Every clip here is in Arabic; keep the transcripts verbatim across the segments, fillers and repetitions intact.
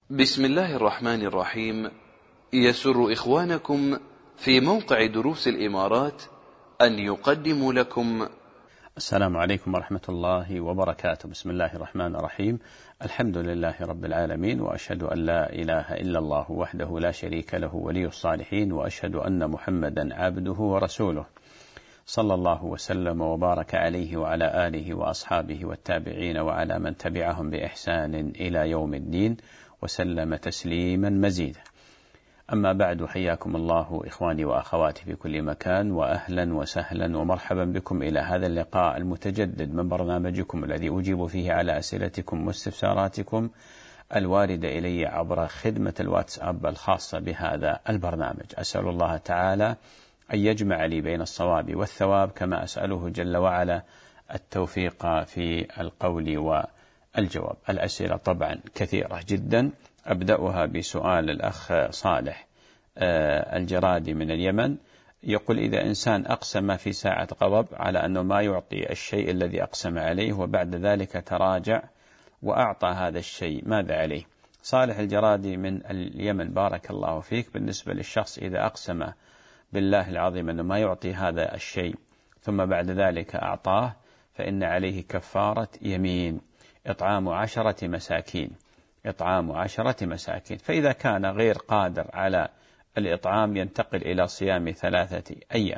بسم الله الرحمن الرحيم. يسر إخوانكم في موقع دروس الإمارات أن يقدموا لكم. السلام عليكم ورحمة الله وبركاته. بسم الله الرحمن الرحيم. الحمد لله رب العالمين، وأشهد أن لا إله إلا الله وحده لا شريك له ولي الصالحين، وأشهد أن محمدا عبده ورسوله، صلى الله وسلم وبارك عليه وعلى آله وأصحابه والتابعين وعلى من تبعهم بإحسان إلى يوم الدين، وسلم تسليما مزيدا. أما بعد، حياكم الله إخواني وأخواتي في كل مكان، وأهلا وسهلا ومرحبا بكم إلى هذا اللقاء المتجدد من برنامجكم الذي أجيب فيه على أسئلتكم واستفساراتكم الواردة إلي عبر خدمة الواتساب الخاصة بهذا البرنامج. أسأل الله تعالى أن يجمع لي بين الصواب والثواب، كما أسأله جل وعلا التوفيق في القول والجواب. الأسئلة طبعا كثيرة جدا، أبدأها بسؤال الأخ صالح الجرادي من اليمن، يقول: إذا إنسان أقسم في ساعة غضب على أنه ما يعطي الشيء الذي أقسم عليه، وبعد ذلك تراجع وأعطى هذا الشيء، ماذا عليه؟ صالح الجرادي من اليمن، بارك الله فيك. بالنسبة للشخص إذا أقسم بالله العظيم أنه ما يعطي هذا الشيء ثم بعد ذلك أعطاه، فإن عليه كفارة يمين، إطعام عشرة مساكين إطعام عشرة مساكين. فإذا كان غير قادر على الإطعام ينتقل إلى صيام ثلاثة أيام.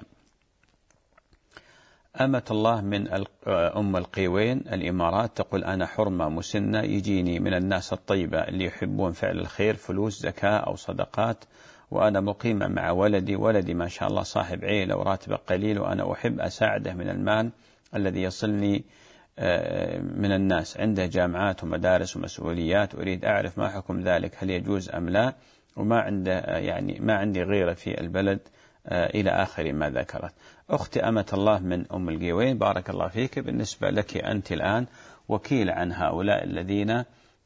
أمة الله من أم القيوين الإمارات تقول: أنا حرمة مسنة، يجيني من الناس الطيبة اللي يحبون فعل الخير فلوس زكاة أو صدقات، وأنا مقيمة مع ولدي ولدي ما شاء الله صاحب عيلة وراتبه قليل، وأنا أحب أساعده من المال الذي يصلني من الناس، عنده جامعات ومدارس ومسؤوليات، أريد أعرف ما حكم ذلك، هل يجوز أم لا، وما عنده يعني ما عندي غيره في البلد، إلى آخر ما ذكرت. أختي أمة الله من أم القيوين، بارك الله فيك. بالنسبة لك أنت الآن وكيل عن هؤلاء الذين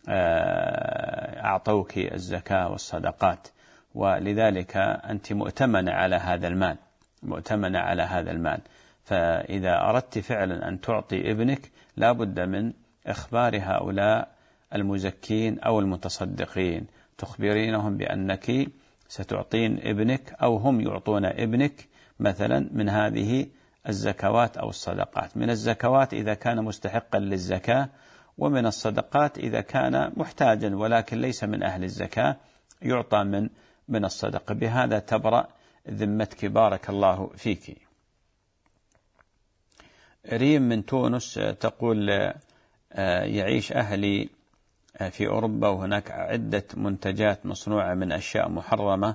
أعطوك الزكاة والصدقات، ولذلك أنت مؤتمنة على هذا المال مؤتمنة على هذا المال فإذا أردت فعلا أن تعطي ابنك لا بد من إخبار هؤلاء المزكين أو المتصدقين، تخبرينهم بأنك ستعطين ابنك أو هم يعطون ابنك مثلا من هذه الزكوات أو الصدقات، من الزكوات إذا كان مستحقا للزكاة، ومن الصدقات إذا كان محتاجا ولكن ليس من أهل الزكاة يعطى من من الصدقة. بهذا تبرأ ذمتك، بارك الله فيك. ريم من تونس تقول: يعيش أهلي في أوروبا، وهناك عدة منتجات مصنوعة من أشياء محرمة،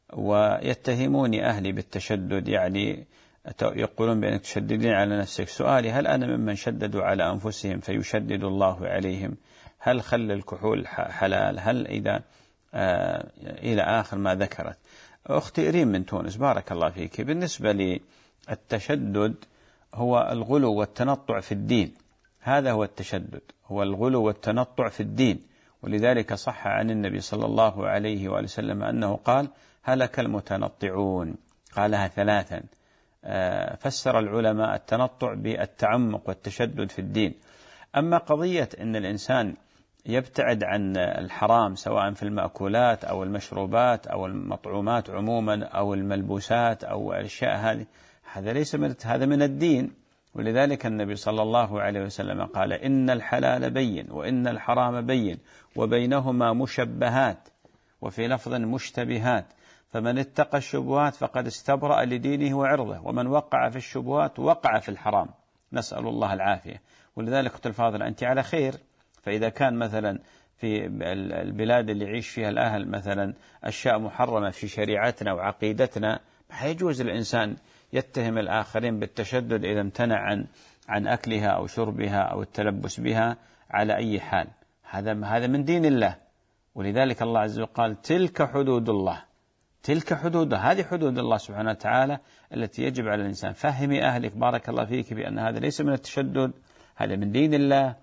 ويتهموني أهلي بالتشدد، يعني يقولون بأنك تشددين على نفسك. سؤالي: هل أنا ممن شددوا على أنفسهم فيشدد الله عليهم؟ هل خل الكحول حلال؟ هل إذا آه إلى آخر ما ذكرت. أختي ريم من تونس، بارك الله فيك. بالنسبة للتشدد هو الغلو والتنطع في الدين، هذا هو التشدد، هو الغلو والتنطع في الدين. ولذلك صح عن النبي صلى الله عليه وآله وسلم أنه قال: هلك المتنطعون، قالها ثلاثا. آه فسر العلماء التنطع بالتعمق والتشدد في الدين. أما قضية أن الإنسان يبتعد عن الحرام سواء في المأكولات أو المشروبات أو المطعومات عموما أو الملبوسات أو الأشياء هذه، هذا ليس من هذا من الدين. ولذلك النبي صلى الله عليه وسلم قال: إن الحلال بين وإن الحرام بين وبينهما مشبهات، وفي لفظ مشتبهات، فمن اتقى الشبهات فقد استبرأ لدينه وعرضه، ومن وقع في الشبهات وقع في الحرام، نسأل الله العافية. ولذلك قلت الفاضل أنت على خير. فإذا كان مثلا في البلاد اللي يعيش فيها الأهل مثلا أشياء محرمة في شريعتنا وعقيدتنا، يجوز الإنسان يتهم الآخرين بالتشدد إذا امتنع عن عن أكلها أو شربها أو التلبس بها على أي حال. هذا هذا من دين الله. ولذلك الله عز وجل قال: تلك حدود الله، تلك حدود، هذه حدود الله سبحانه وتعالى التي يجب على الإنسان. فهمي أهلك بارك الله فيك بأن هذا ليس من التشدد، هذا من دين الله.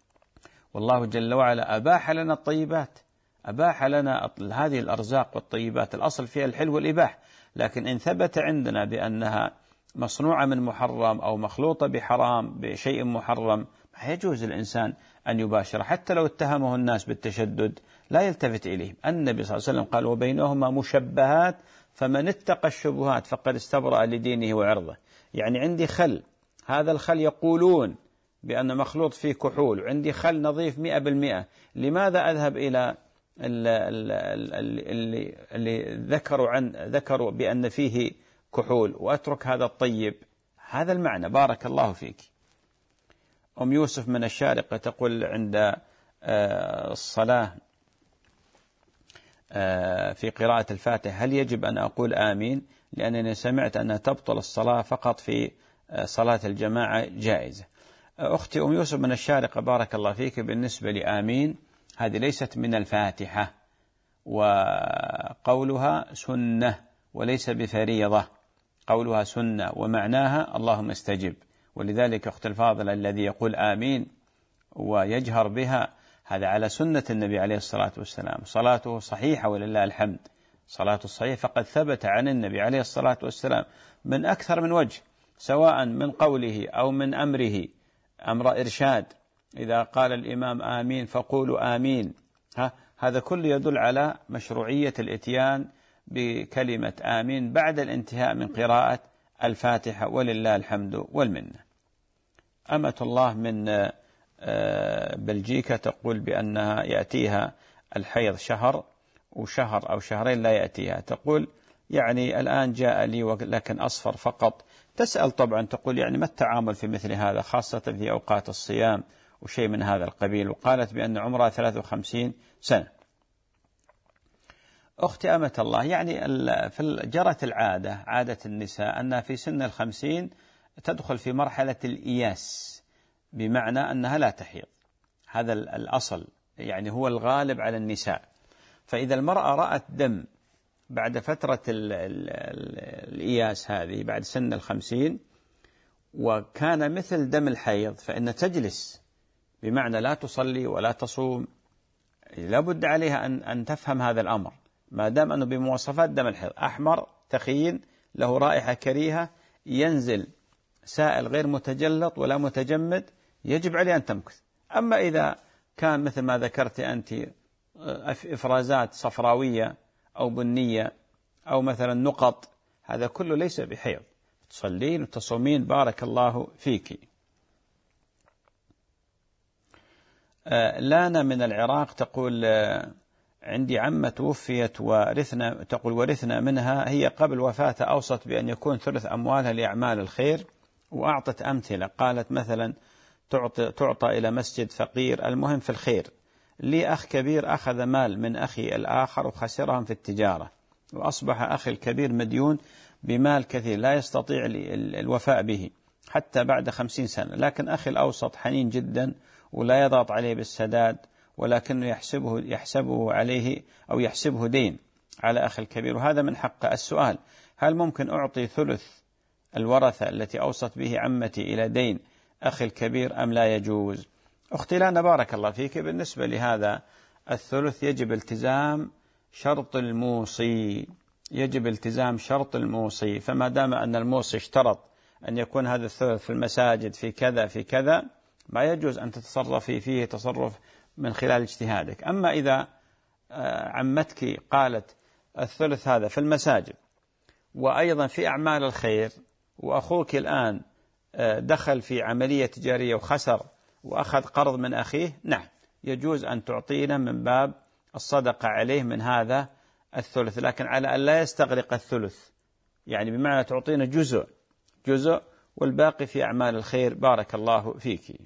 والله جل وعلا أباح لنا الطيبات، أباح لنا هذه الأرزاق والطيبات، الأصل فيها الحل والإباح. لكن إن ثبت عندنا بأنها مصنوعة من محرم أو مخلوطة بحرام بشيء محرم، يجوز الإنسان أن يباشر حتى لو اتهمه الناس بالتشدد، لا يلتفت إليهم. النبي صلى الله عليه وسلم قال وبينهما مشبهات فمن اتقى الشبهات فقد استبرأ لدينه وعرضه. يعني عندي خل، هذا الخل يقولون بأن مخلوط فيه كحول، وعندي خل نظيف مئة بالمئة، لماذا أذهب إلى اللي, اللي ذكروا عن ذكروا بأن فيه كحول وأترك هذا الطيب؟ هذا المعنى. بارك الله فيك. أم يوسف من الشارقة تقول عند الصلاة في قراءة الفاتحة هل يجب أن أقول آمين؟ لأنني سمعت أنها تبطل الصلاة فقط في صلاة الجماعة جائزة. أختي أم يوسف من الشارقة بارك الله فيك، بالنسبة لآمين هذه ليست من الفاتحة، وقولها سنة وليس بفريضة، قولها سنة ومعناها اللهم استجب. ولذلك أخت الفاضلة الذي يقول آمين ويجهر بها هذا على سنة النبي عليه الصلاة والسلام، صلاته صحيحة ولله الحمد، صلاته الصحيحة فقد ثبت عن النبي عليه الصلاة والسلام من أكثر من وجه، سواء من قوله أو من أمره، أمر إرشاد، إذا قال الإمام آمين فقولوا آمين. ها هذا كله يدل على مشروعية الإتيان بكلمة آمين بعد الانتهاء من قراءة الفاتحة ولله الحمد والمنة. أمة الله من بلجيكا تقول بأنها يأتيها الحيض شهر وشهر أو شهرين لا يأتيها، تقول يعني الآن جاء لي لكن أصفر فقط. تسأل طبعا تقول يعني ما التعامل في مثل هذا خاصة في أوقات الصيام وشيء من هذا القبيل، وقالت بأن عمرها ثلاثة وخمسين سنة. أختي أمة الله، يعني في جرت العادة عادة النساء أنها في سن الخمسين تدخل في مرحلة الإياس، بمعنى أنها لا تحيض، هذا الأصل يعني هو الغالب على النساء. فإذا المرأة رأت دم بعد فترة ال ال ال الإياس هذه بعد سن الخمسين وكان مثل دم الحيض فإن تجلس، بمعنى لا تصلي ولا تصوم، لابد عليها أن, أن تفهم هذا الأمر، ما دام أنه بمواصفات دم الحيض، أحمر تخين له رائحة كريهة، ينزل سائل غير متجلط ولا متجمد، يجب عليه أن تمكث. أما إذا كان مثل ما ذكرت أنت إفرازات صفراوية أو بنية أو مثلا نقط، هذا كله ليس بحيض، تصلين وتصومين بارك الله فيك. لانا من العراق تقول عندي عمة توفيت ورثنا، تقول ورثنا منها، هي قبل وفاتها أوصت بأن يكون ثلث أموالها لأعمال الخير، وأعطت أمثلة، قالت مثلا تعطى, تعطى إلى مسجد فقير، المهم في الخير. لي أخ كبير أخذ مال من أخي الآخر وخسرهم في التجارة، وأصبح أخي الكبير مديون بمال كثير لا يستطيع الوفاء به حتى بعد خمسين سنة، لكن أخي الأوسط حنين جدا ولا يضغط عليه بالسداد، ولكنه يحسبه, يحسبه عليه أو يحسبه دين على أخي الكبير، وهذا من حقه. السؤال: هل ممكن أعطي ثلث الورثة التي أوصت به عمتي إلى دين أخي الكبير أم لا يجوز؟ أختي لانا بارك الله فيك، بالنسبة لهذا الثلث يجب التزام شرط الموصي، يجب التزام شرط الموصي، فما دام أن الموصي اشترط أن يكون هذا الثلث في المساجد في كذا في كذا، ما يجوز أن تتصرفي فيه تصرف من خلال اجتهادك. أما إذا عمتك قالت الثلث هذا في المساجد وأيضا في أعمال الخير، وأخوك الآن دخل في عملية تجارية وخسر وأخذ قرض من أخيه، نعم يجوز أن تعطينا من باب الصدقة عليه من هذا الثلث، لكن على أن لا يستغرق الثلث، يعني بمعنى تعطينا جزء جزء والباقي في أعمال الخير بارك الله فيك.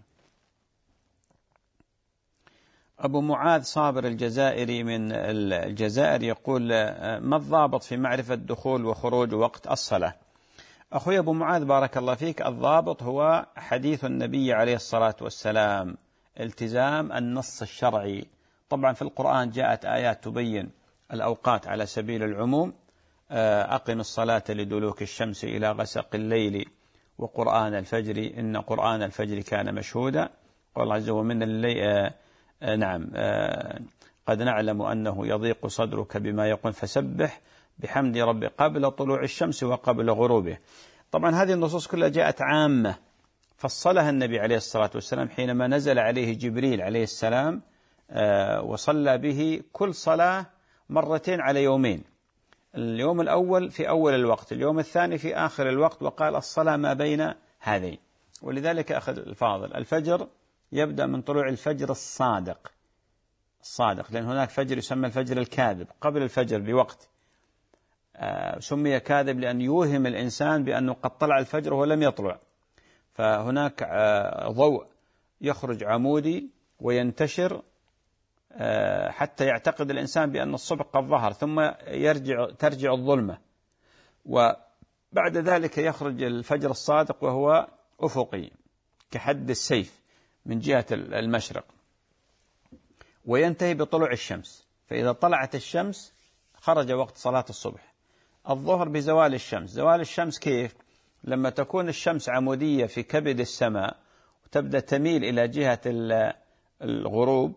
أبو معاذ صابر الجزائري من الجزائر يقول: ما الضابط في معرفة دخول وخروج وقت الصلاة؟ أخوي أبو معاذ بارك الله فيك، الضابط هو حديث النبي عليه الصلاة والسلام، التزام النص الشرعي. طبعا في القرآن جاءت آيات تبين الأوقات على سبيل العموم: أقم الصلاة لدلوك الشمس إلى غسق الليل وقرآن الفجر إن قرآن الفجر كان مشهودا. قال عز ومن الليل نعم قد نعلم أنه يضيق صدرك بما يقول فسبح بحمد ربك قبل طلوع الشمس وقبل غروبه. طبعا هذه النصوص كلها جاءت عامة، فصلها النبي عليه الصلاة والسلام حينما نزل عليه جبريل عليه السلام وصلى به كل صلاة مرتين على يومين، اليوم الأول في أول الوقت، اليوم الثاني في آخر الوقت، وقال الصلاة ما بين هذين. ولذلك أخذ الفاضل الفجر يبدأ من طلوع الفجر الصادق الصادق لأن هناك فجر يسمى الفجر الكاذب قبل الفجر بوقت، آه سمي كاذب لأن يوهم الإنسان بأنه قد طلع الفجر وهو لم يطلع. فهناك آه ضوء يخرج عمودي وينتشر آه حتى يعتقد الإنسان بأن الصبح قد ظهر، ثم يرجع ترجع الظلمة، وبعد ذلك يخرج الفجر الصادق وهو أفقي كحد السيف من جهة المشرق، وينتهي بطلوع الشمس. فإذا طلعت الشمس خرج وقت صلاة الصبح. الظهر بزوال الشمس. زوال الشمس كيف؟ لما تكون الشمس عمودية في كبد السماء وتبدأ تميل إلى جهة الغروب،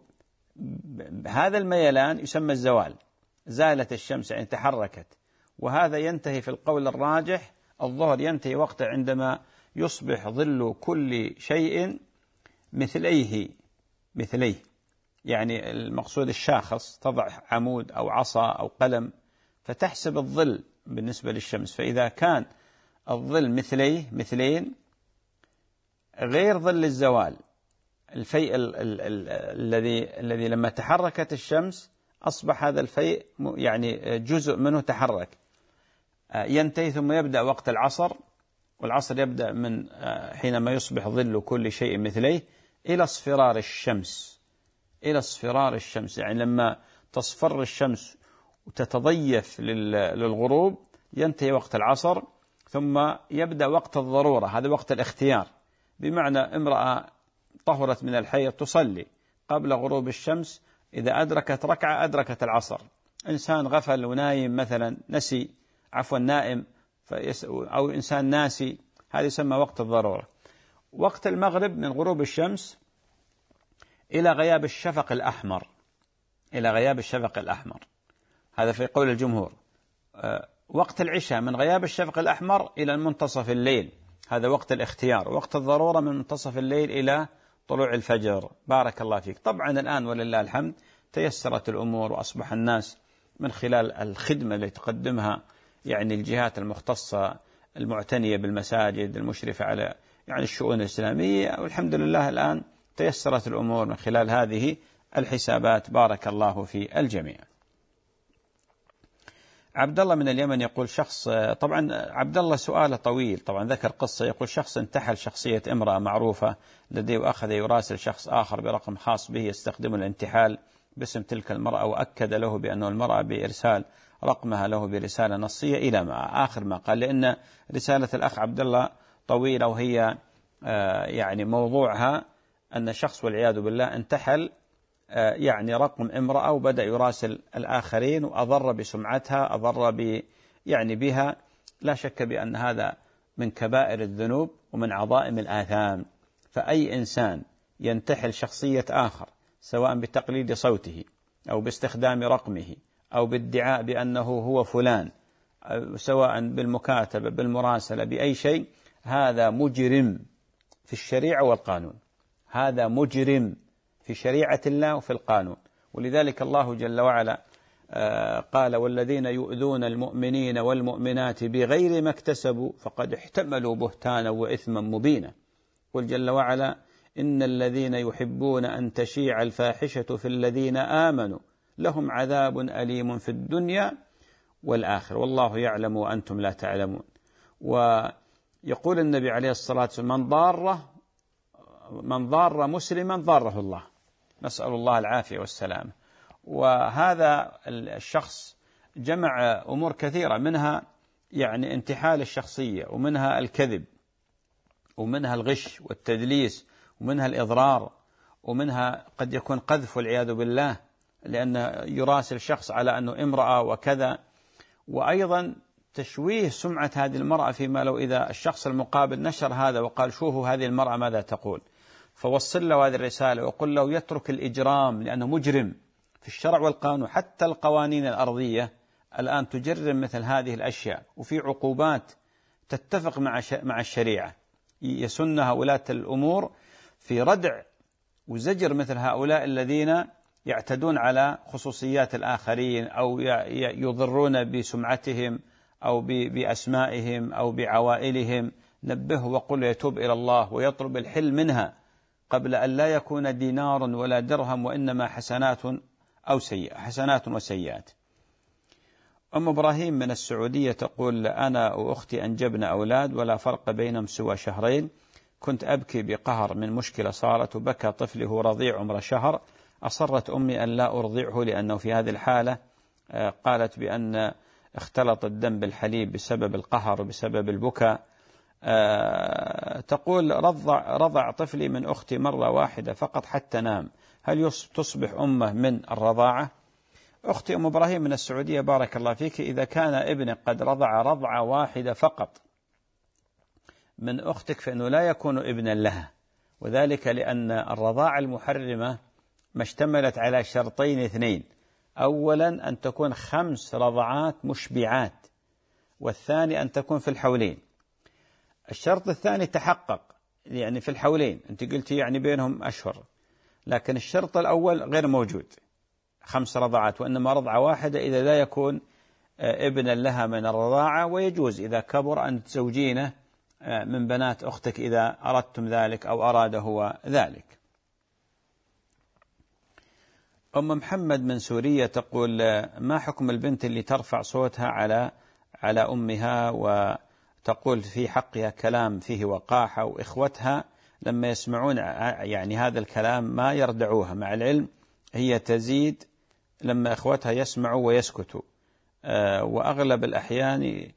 هذا الميلان يسمى الزوال، زالت الشمس يعني تحركت. وهذا ينتهي في القول الراجح، الظهر ينتهي وقته عندما يصبح ظل كل شيء مثليه مثليه يعني المقصود الشاخص، تضع عمود أو عصا أو قلم فتحسب الظل بالنسبة للشمس. فإذا كان الظل مثليه مثلين غير ظل الزوال، الفيء الذي الذي لما تحركت الشمس أصبح هذا الفيء يعني جزء منه تحرك، ينتهي ثم يبدأ وقت العصر، والعصر يبدأ من حينما يصبح ظل كل شيء مثليه إلى اصفرار الشمس إلى اصفرار الشمس يعني لما تصفر الشمس وتتضيف للغروب ينتهي وقت العصر، ثم يبدأ وقت الضرورة، هذا وقت الاختيار، بمعنى امرأة طهرت من الحيض تصلي قبل غروب الشمس، إذا أدركت ركعة أدركت العصر. إنسان غفل ونايم مثلا نسي عفوا نائم أو إنسان ناسي، هذا يسمى وقت الضرورة. وقت المغرب من غروب الشمس إلى غياب الشفق الأحمر إلى غياب الشفق الأحمر هذا في قول الجمهور. وقت العشاء من غياب الشفق الأحمر إلى منتصف الليل، هذا وقت الاختيار. وقت الضرورة من منتصف الليل إلى طلوع الفجر. بارك الله فيك. طبعا الآن ولله الحمد تيسرت الأمور، وأصبح الناس من خلال الخدمة التي تقدمها يعني الجهات المختصة المعتنية بالمساجد المشرفة على يعني الشؤون الإسلامية، والحمد لله الآن تيسرت الأمور من خلال هذه الحسابات. بارك الله في الجميع. عبد الله من اليمن يقول شخص، طبعا عبد الله سؤاله طويل، طبعا ذكر قصة، يقول شخص انتحل شخصية امرأة معروفة لديه وأخذ يراسل شخص آخر برقم خاص به يستخدم الانتحال باسم تلك المرأة، وأكد له بأن المرأة بإرسال رقمها له برسالة نصية إلى ما آخر ما قال، لأن رسالة الأخ عبد الله طويلة، وهي يعني موضوعها أن شخص والعياذ بالله انتحل يعني رقم امرأة وبدأ يراسل الآخرين وأضر بسمعتها، أضر ب يعني بها. لا شك بأن هذا من كبائر الذنوب ومن عظائم الآثام. فأي إنسان ينتحل شخصية آخر سواء بتقليد صوته أو باستخدام رقمه أو بادعاء بأنه هو فلان، سواء بالمكاتبة بالمراسلة بأي شيء، هذا مجرم في الشريعة والقانون، هذا مجرم في شريعة الله وفي القانون. ولذلك الله جل وعلا قال والذين يؤذون المؤمنين والمؤمنات بغير ما اكتسبوا فقد احتملوا بهتانا وإثما مبينا. قل جل وعلا إن الذين يحبون أن تشيع الفاحشة في الذين آمنوا لهم عذاب أليم في الدنيا والآخرة والله يعلم وأنتم لا تعلمون. ويقول النبي عليه الصلاة والسلام من ضار من ضار مسلما ضاره الله، نسأل الله العافية والسلام. وهذا الشخص جمع أمور كثيرة، منها يعني انتحال الشخصية، ومنها الكذب، ومنها الغش والتدليس، ومنها الإضرار، ومنها قد يكون قذف والعياذ بالله، لأن يراسل شخص على أنه امرأة وكذا، وأيضا تشويه سمعة هذه المرأة، فيما لو إذا الشخص المقابل نشر هذا وقال شوفوا هذه المرأة ماذا تقول، فوصل له هذه الرسالة وقل له يترك الإجرام لأنه مجرم في الشرع والقانون. حتى القوانين الأرضية الآن تجرم مثل هذه الأشياء، وفي عقوبات تتفق مع مع الشريعة يسن هؤلاء الأمور في ردع وزجر مثل هؤلاء الذين يعتدون على خصوصيات الآخرين أو يضرون بسمعتهم أو بأسمائهم أو بعوائلهم، نبهه وقل يتوب إلى الله ويطلب الحل منها قبل أن لا يكون دينار ولا درهم، وإنما حسنات أو سيئة حسنات وسيئات. أم إبراهيم من السعودية تقول: أنا وأختي أنجبنا أولاد ولا فرق بينهم سوى شهرين، كنت أبكي بقهر من مشكلة صارت، وبكى طفله رضيع عمره شهر، أصرت أمي أن لا أرضعه لأنه في هذه الحالة قالت بأن اختلط الدم بالحليب بسبب القهر وبسبب البكاء. تقول: رضع, رضع طفلي من أختي مرة واحدة فقط حتى نام، هل تصبح أمه من الرضاعة؟ أختي أم إبراهيم من السعودية بارك الله فيك، إذا كان ابنك قد رضع رضعة واحدة فقط من أختك فإنه لا يكون ابنا لها، وذلك لأن الرضاعة المحرمة ما اشتملت على شرطين اثنين: أولا أن تكون خمس رضعات مشبعات، والثاني أن تكون في الحولين. الشرط الثاني تحقق يعني في الحولين، أنت قلتي يعني بينهم أشهر، لكن الشرط الأول غير موجود خمس رضعات، وإنما رضعة واحدة إذا لا يكون ابنا لها من الرضاعة، ويجوز إذا كبر أن تزوجينه من بنات أختك إذا أردتم ذلك أو أراد هو ذلك. أم محمد من سوريا تقول: ما حكم البنت اللي ترفع صوتها على على أمها وتقول في حقها كلام فيه وقاحة، وإخوتها لما يسمعون يعني هذا الكلام ما يردعوها، مع العلم هي تزيد لما إخوتها يسمعوا ويسكتوا، وأغلب الأحيان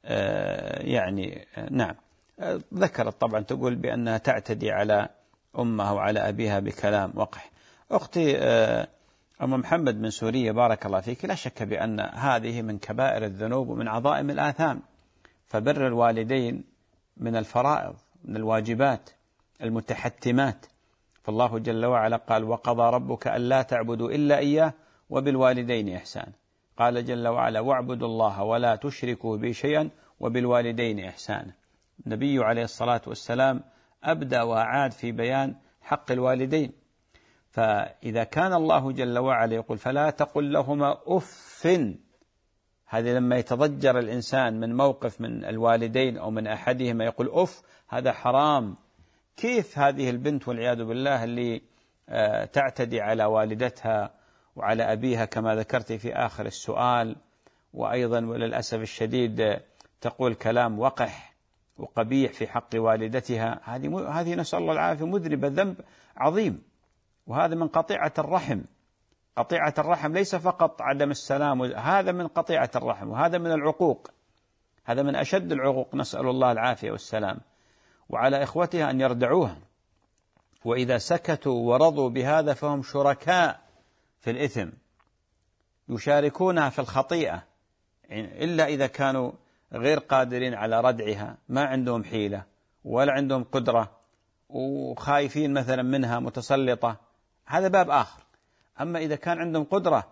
يعني نعم ذكرت طبعا تقول بأنها تعتدي على أمها وعلى أبيها بكلام وقح. أختي أم محمد من سوريا بارك الله فيك، لا شك بأن هذه من كبائر الذنوب ومن عظائم الآثام، فبر الوالدين من الفرائض من الواجبات المتحتمات، فالله جل وعلا قال: وقضى ربك ألا تعبدوا إلا إياه وبالوالدين إحسانا. قال جل وعلا: واعبدوا الله ولا تشركوا به شيئا وبالوالدين إحسانا. النبي عليه الصلاة والسلام أبدى وأعاد في بيان حق الوالدين، فإذا كان الله جل وعلا يقول: فلا تقل لهما أف، هذا لما يتضجر الإنسان من موقف من الوالدين أو من أحدهما يقول أف، هذا حرام. كيف هذه البنت والعياذ بالله اللي تعتدي على والدتها وعلى أبيها كما ذكرت في آخر السؤال، وأيضا وللأسف الشديد تقول كلام وقح وقبيح في حق والدتها، هذه هذه نسأل الله العافية مذنبة ذنب عظيم، وهذا من قطيعة الرحم. قطيعة الرحم ليس فقط عدم السلام، هذا من قطيعة الرحم، وهذا من العقوق، هذا من أشد العقوق، نسأل الله العافية والسلام. وعلى إخوتها أن يردعوها، وإذا سكتوا ورضوا بهذا فهم شركاء في الإثم، يشاركونها في الخطيئة، إلا إذا كانوا غير قادرين على ردعها، ما عندهم حيلة ولا عندهم قدرة وخايفين مثلا منها متسلطة، هذا باب آخر. أما إذا كان عندهم قدرة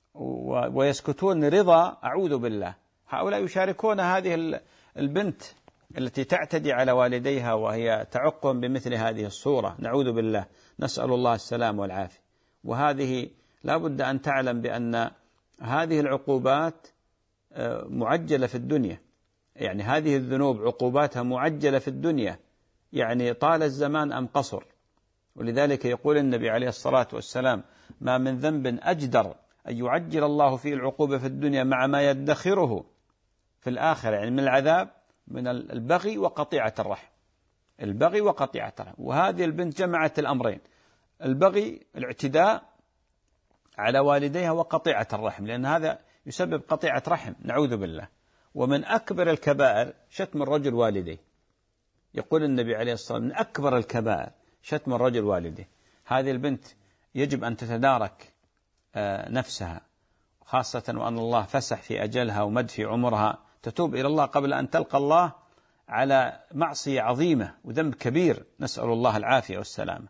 ويسكتون رضا، أعوذ بالله، هؤلاء يشاركون هذه البنت التي تعتدي على والديها وهي تعقهم بمثل هذه الصورة، نعوذ بالله، نسأل الله السلام والعافية. وهذه لا بد أن تعلم بأن هذه العقوبات معجلة في الدنيا، يعني هذه الذنوب عقوباتها معجلة في الدنيا، يعني طال الزمان أم قصر. ولذلك يقول النبي عليه الصلاة والسلام: ما من ذنب أجدر أن يعجل الله فيه العقوبة في الدنيا مع ما يدخره في الآخرة، يعني من العذاب، من البغي وقطيعة الرحم، البغي وقطيعة الرحم. وهذه البنت جمعت الأمرين: البغي الاعتداء على والديها وقطيعة الرحم، لأن هذا يسبب قطيعة رحم، نعوذ بالله. ومن أكبر الكبائر شتم الرجل والديه، يقول النبي عليه الصلاة والسلام: من أكبر الكبائر شتم الرجل والديه. هذه البنت يجب أن تتدارك نفسها، خاصة وأن الله فسح في أجلها ومد في عمرها، تتوب إلى الله قبل أن تلقى الله على معصية عظيمة وذنب كبير، نسأل الله العافية والسلامة.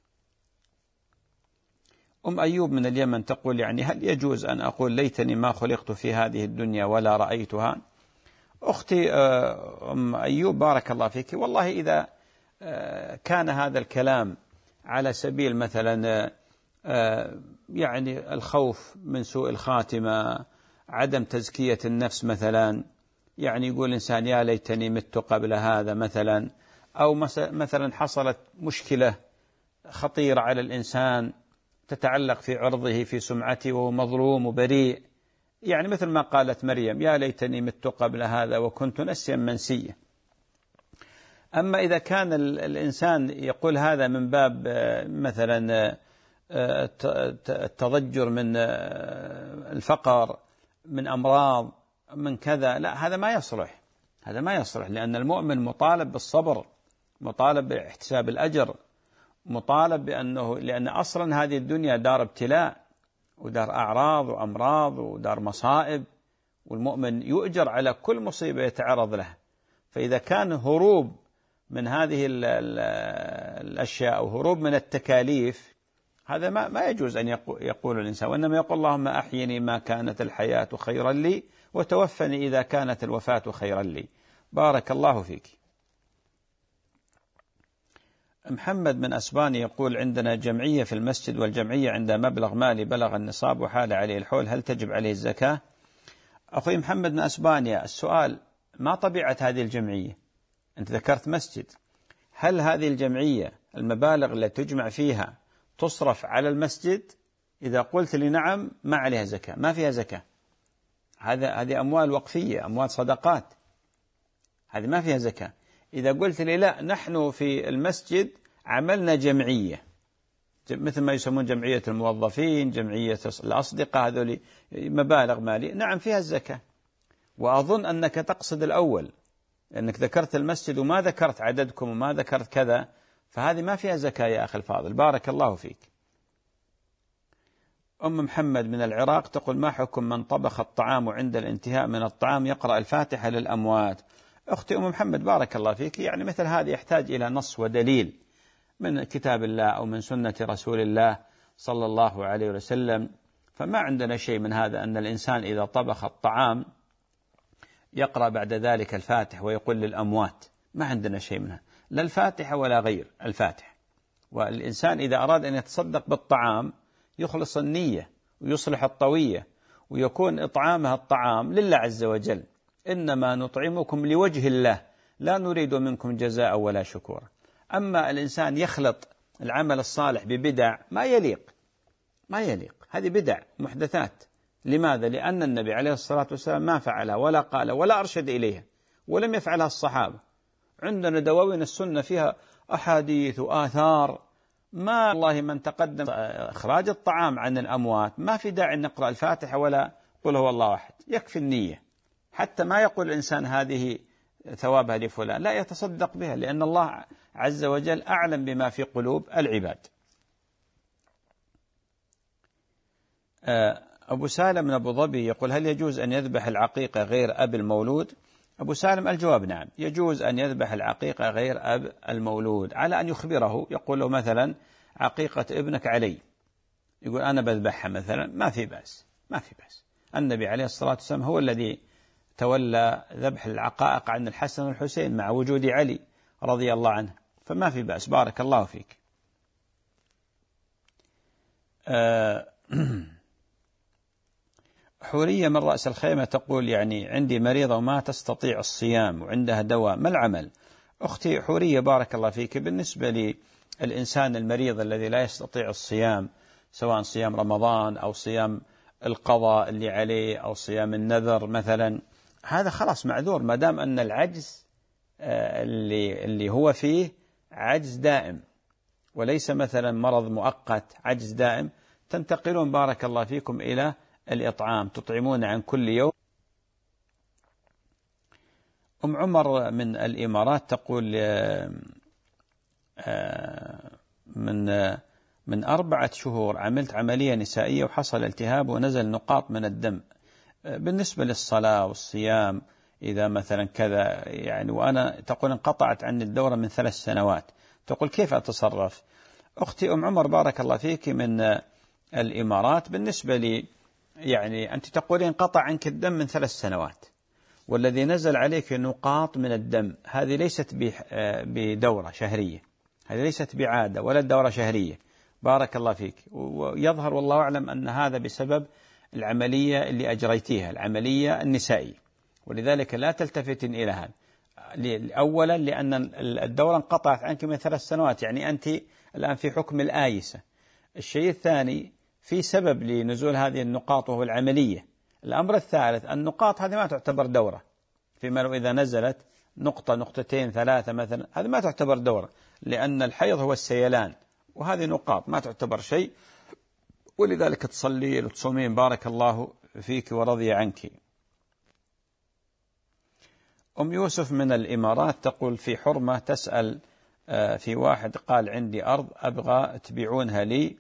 أم أيوب من اليمن تقول: يعني هل يجوز أن أقول ليتني ما خلقت في هذه الدنيا ولا رأيتها؟ أختي أم أيوب بارك الله فيك، والله إذا كان هذا الكلام على سبيل مثلا يعني الخوف من سوء الخاتمة، عدم تزكية النفس مثلا، يعني يقول الإنسان يا ليتني مت قبل هذا مثلا، أو مثلا حصلت مشكلة خطيرة على الإنسان تتعلق في عرضه في سمعته وهو مظلوم وبريء، يعني مثل ما قالت مريم يا ليتني مت قبل هذا وكنت نسيا منسيا. أما إذا كان الإنسان يقول هذا من باب مثلا التضجر من الفقر، من أمراض، من كذا، لا، هذا ما يصلح، هذا ما يصلح، لأن المؤمن مطالب بالصبر، مطالب باحتساب الأجر، مطالب بأنه، لأن أصلا هذه الدنيا دار ابتلاء ودار أعراض وأمراض ودار مصائب، والمؤمن يؤجر على كل مصيبة يتعرض لها. فإذا كان هروب من هذه ال ال الأشياء أو هروب من التكاليف، هذا ما, ما يجوز أن يقول الإنسان، وإنما يقول اللهم أحيني ما كانت الحياة خيرا لي وتوفني إذا كانت الوفاة خيرا لي. بارك الله فيك. محمد من أسبانيا يقول عندنا جمعية في المسجد، والجمعية عندها مبلغ مالي بلغ النصاب وحال عليه الحول، هل تجب عليه الزكاة؟ أخوي محمد من أسبانيا، السؤال ما طبيعة هذه الجمعية؟ أنت ذكرت مسجد، هل هذه الجمعية المبالغ التي تجمع فيها تصرف على المسجد؟ إذا قلت لي نعم ما عليها زكاة، ما فيها زكاة، هذا هذه أموال وقفية، أموال صدقات، هذه ما فيها زكاة. إذا قلت لي لا، نحن في المسجد عملنا جمعية مثل ما يسمون جمعية الموظفين، جمعية الأصدقاء، هذول مبالغ مالية، نعم فيها الزكاة. وأظن أنك تقصد الأول، لأنك ذكرت المسجد وما ذكرت عددكم وما ذكرت كذا، فهذه ما فيها زكاة يا أخي الفاضل، بارك الله فيك. أم محمد من العراق تقول ما حكم من طبخ الطعام وعند الانتهاء من الطعام يقرأ الفاتحة للأموات؟ أختي أم محمد بارك الله فيك، يعني مثل هذه يحتاج إلى نص ودليل من كتاب الله أو من سنة رسول الله صلى الله عليه وسلم، فما عندنا شيء من هذا أن الإنسان إذا طبخ الطعام يقرأ بعد ذلك الفاتحة ويقول للأموات، ما عندنا شيء منها، لا الفاتحة ولا غير الفاتحة. والإنسان إذا أراد أن يتصدق بالطعام يخلص النية ويصلح الطوية ويكون إطعامها الطعام لله عز وجل، إنما نطعمكم لوجه الله لا نريد منكم جزاء ولا شكورا. أما الإنسان يخلط العمل الصالح ببدع ما يليق، ما يليق، هذه بدع محدثات. لماذا؟ لأن النبي عليه الصلاة والسلام ما فعلها ولا قال ولا أرشد إليها، ولم يفعلها الصحابة. عندنا دواوين السنة فيها أحاديث وآثار، ما والله من تقدم إخراج الطعام عن الأموات ما في داعي نقرأ الفاتحة ولا قل هو الله أحد، يكفي النية، حتى ما يقول الإنسان هذه ثوابها لفلان، لا، يتصدق بها، لأن الله عز وجل أعلم بما في قلوب العباد. أبو سالم من أبو ظبي يقول هل يجوز أن يذبح العقيقة غير أب المولود؟ أبو سالم الجواب نعم، يجوز أن يذبح العقيقة غير أب المولود، على أن يخبره، يقول له مثلا عقيقة ابنك علي، يقول أنا بذبحها مثلا، ما في بأس، ما في بأس. النبي عليه الصلاة والسلام هو الذي تولى ذبح العقائق عن الحسن والحسين مع وجود علي رضي الله عنه، فما في بأس، بارك الله فيك. أه حورية من رأس الخيمة تقول يعني عندي مريضة وما تستطيع الصيام وعندها دواء، ما العمل؟ أختي حورية بارك الله فيك، بالنسبة للإنسان المريض الذي لا يستطيع الصيام، سواء صيام رمضان أو صيام القضاء اللي عليه أو صيام النذر مثلا، هذا خلاص معذور، ما دام أن العجز اللي اللي هو فيه عجز دائم وليس مثلا مرض مؤقت، عجز دائم، تنتقلون بارك الله فيكم إلى الإطعام، تطعمون عن كل يوم. أم عمر من الإمارات تقول من من أربعة شهور عملت عملية نسائية وحصل التهاب ونزل نقاط من الدم، بالنسبة للصلاة والصيام إذا مثلا كذا يعني، وأنا تقول انقطعت عني الدورة من ثلاث سنوات، تقول كيف أتصرف؟ أختي أم عمر بارك الله فيك من الإمارات، بالنسبة لي يعني أنت تقولين انقطع عنك الدم من ثلاث سنوات، والذي نزل عليك نقاط من الدم هذه ليست بدورة شهرية، هذه ليست بعادة ولا الدورة شهرية، بارك الله فيك. ويظهر والله أعلم أن هذا بسبب العملية اللي أجريتيها، العملية النسائية، ولذلك لا تلتفتن إلى هذا. أولا لأن الدورة انقطعت عنك من ثلاث سنوات، يعني أنت الآن في حكم الآيسة. الشيء الثاني في سبب لنزول هذه النقاط وهو العملية. الأمر الثالث النقاط هذه ما تعتبر دورة، فيما لو إذا نزلت نقطة نقطتين ثلاثة مثلا هذه ما تعتبر دورة، لأن الحيض هو السيلان، وهذه نقاط ما تعتبر شيء، ولذلك تصلي وتصومين بارك الله فيك ورضي عنك. أم يوسف من الإمارات تقول في حرمة تسأل في واحد قال عندي أرض أبغى تبيعونها لي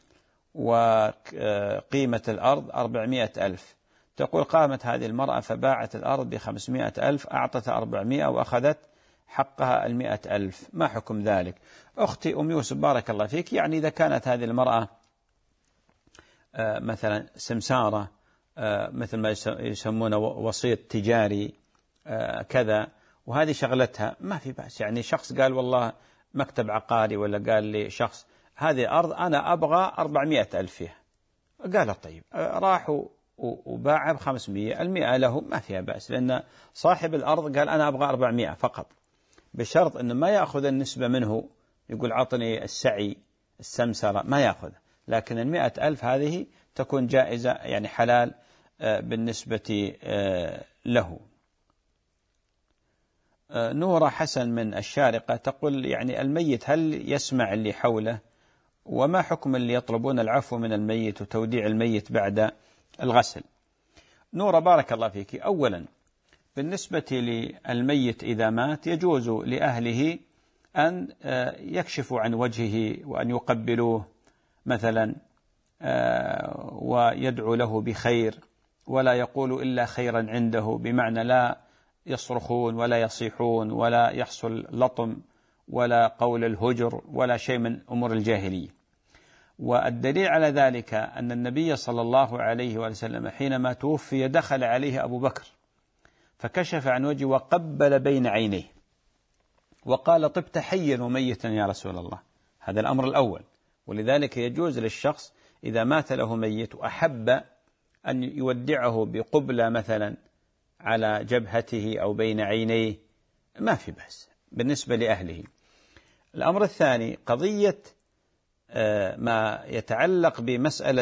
وقيمة الأرض أربعمائة ألف. تقول قامت هذه المرأة فباعت الأرض بخمسمائة ألف، أعطتها أربعمائة وأخذت حقها المائة ألف، ما حكم ذلك؟ أختي أم يوسف بارك الله فيك، يعني إذا كانت هذه المرأة مثلا سمسارة، مثل ما يسمونه وسيط تجاري كذا، وهذه شغلتها ما في بأس. يعني شخص قال والله مكتب عقاري ولا قال لي شخص هذه أرض أنا أبغى أربعمائة ألف فيها، قال طيب، راحوا وباع بخمسمائة، المئة له ما فيها بأس، لأن صاحب الأرض قال أنا أبغى أربعمائة فقط، بشرط أنه ما يأخذ النسبة منه، يقول عطني السعي السمسرة ما يأخذ، لكن المئة ألف هذه تكون جائزة يعني حلال بالنسبة له. نورة حسن من الشارقة تقول يعني الميت هل يسمع اللي حوله، وما حكم اللي يطلبون العفو من الميت وتوديع الميت بعد الغسل؟ نورة بارك الله فيك، أولا بالنسبة للميت إذا مات يجوز لأهله أن يكشفوا عن وجهه وأن يقبلوه مثلا ويدعو له بخير، ولا يقول إلا خيرا عنده، بمعنى لا يصرخون ولا يصيحون ولا يحصل لطم ولا قول الهجر ولا شيء من أمور الجاهلية. والدليل على ذلك أن النبي صلى الله عليه وسلم حينما توفي دخل عليه أبو بكر فكشف عن وجهه وقبل بين عينيه وقال طبت حيا وميتا يا رسول الله. هذا الأمر الأول. ولذلك يجوز للشخص إذا مات له ميت وأحب أن يودعه بقبلة مثلا على جبهته أو بين عينيه ما في بأس بالنسبة لأهله. الأمر الثاني قضية ما يتعلق بمسألة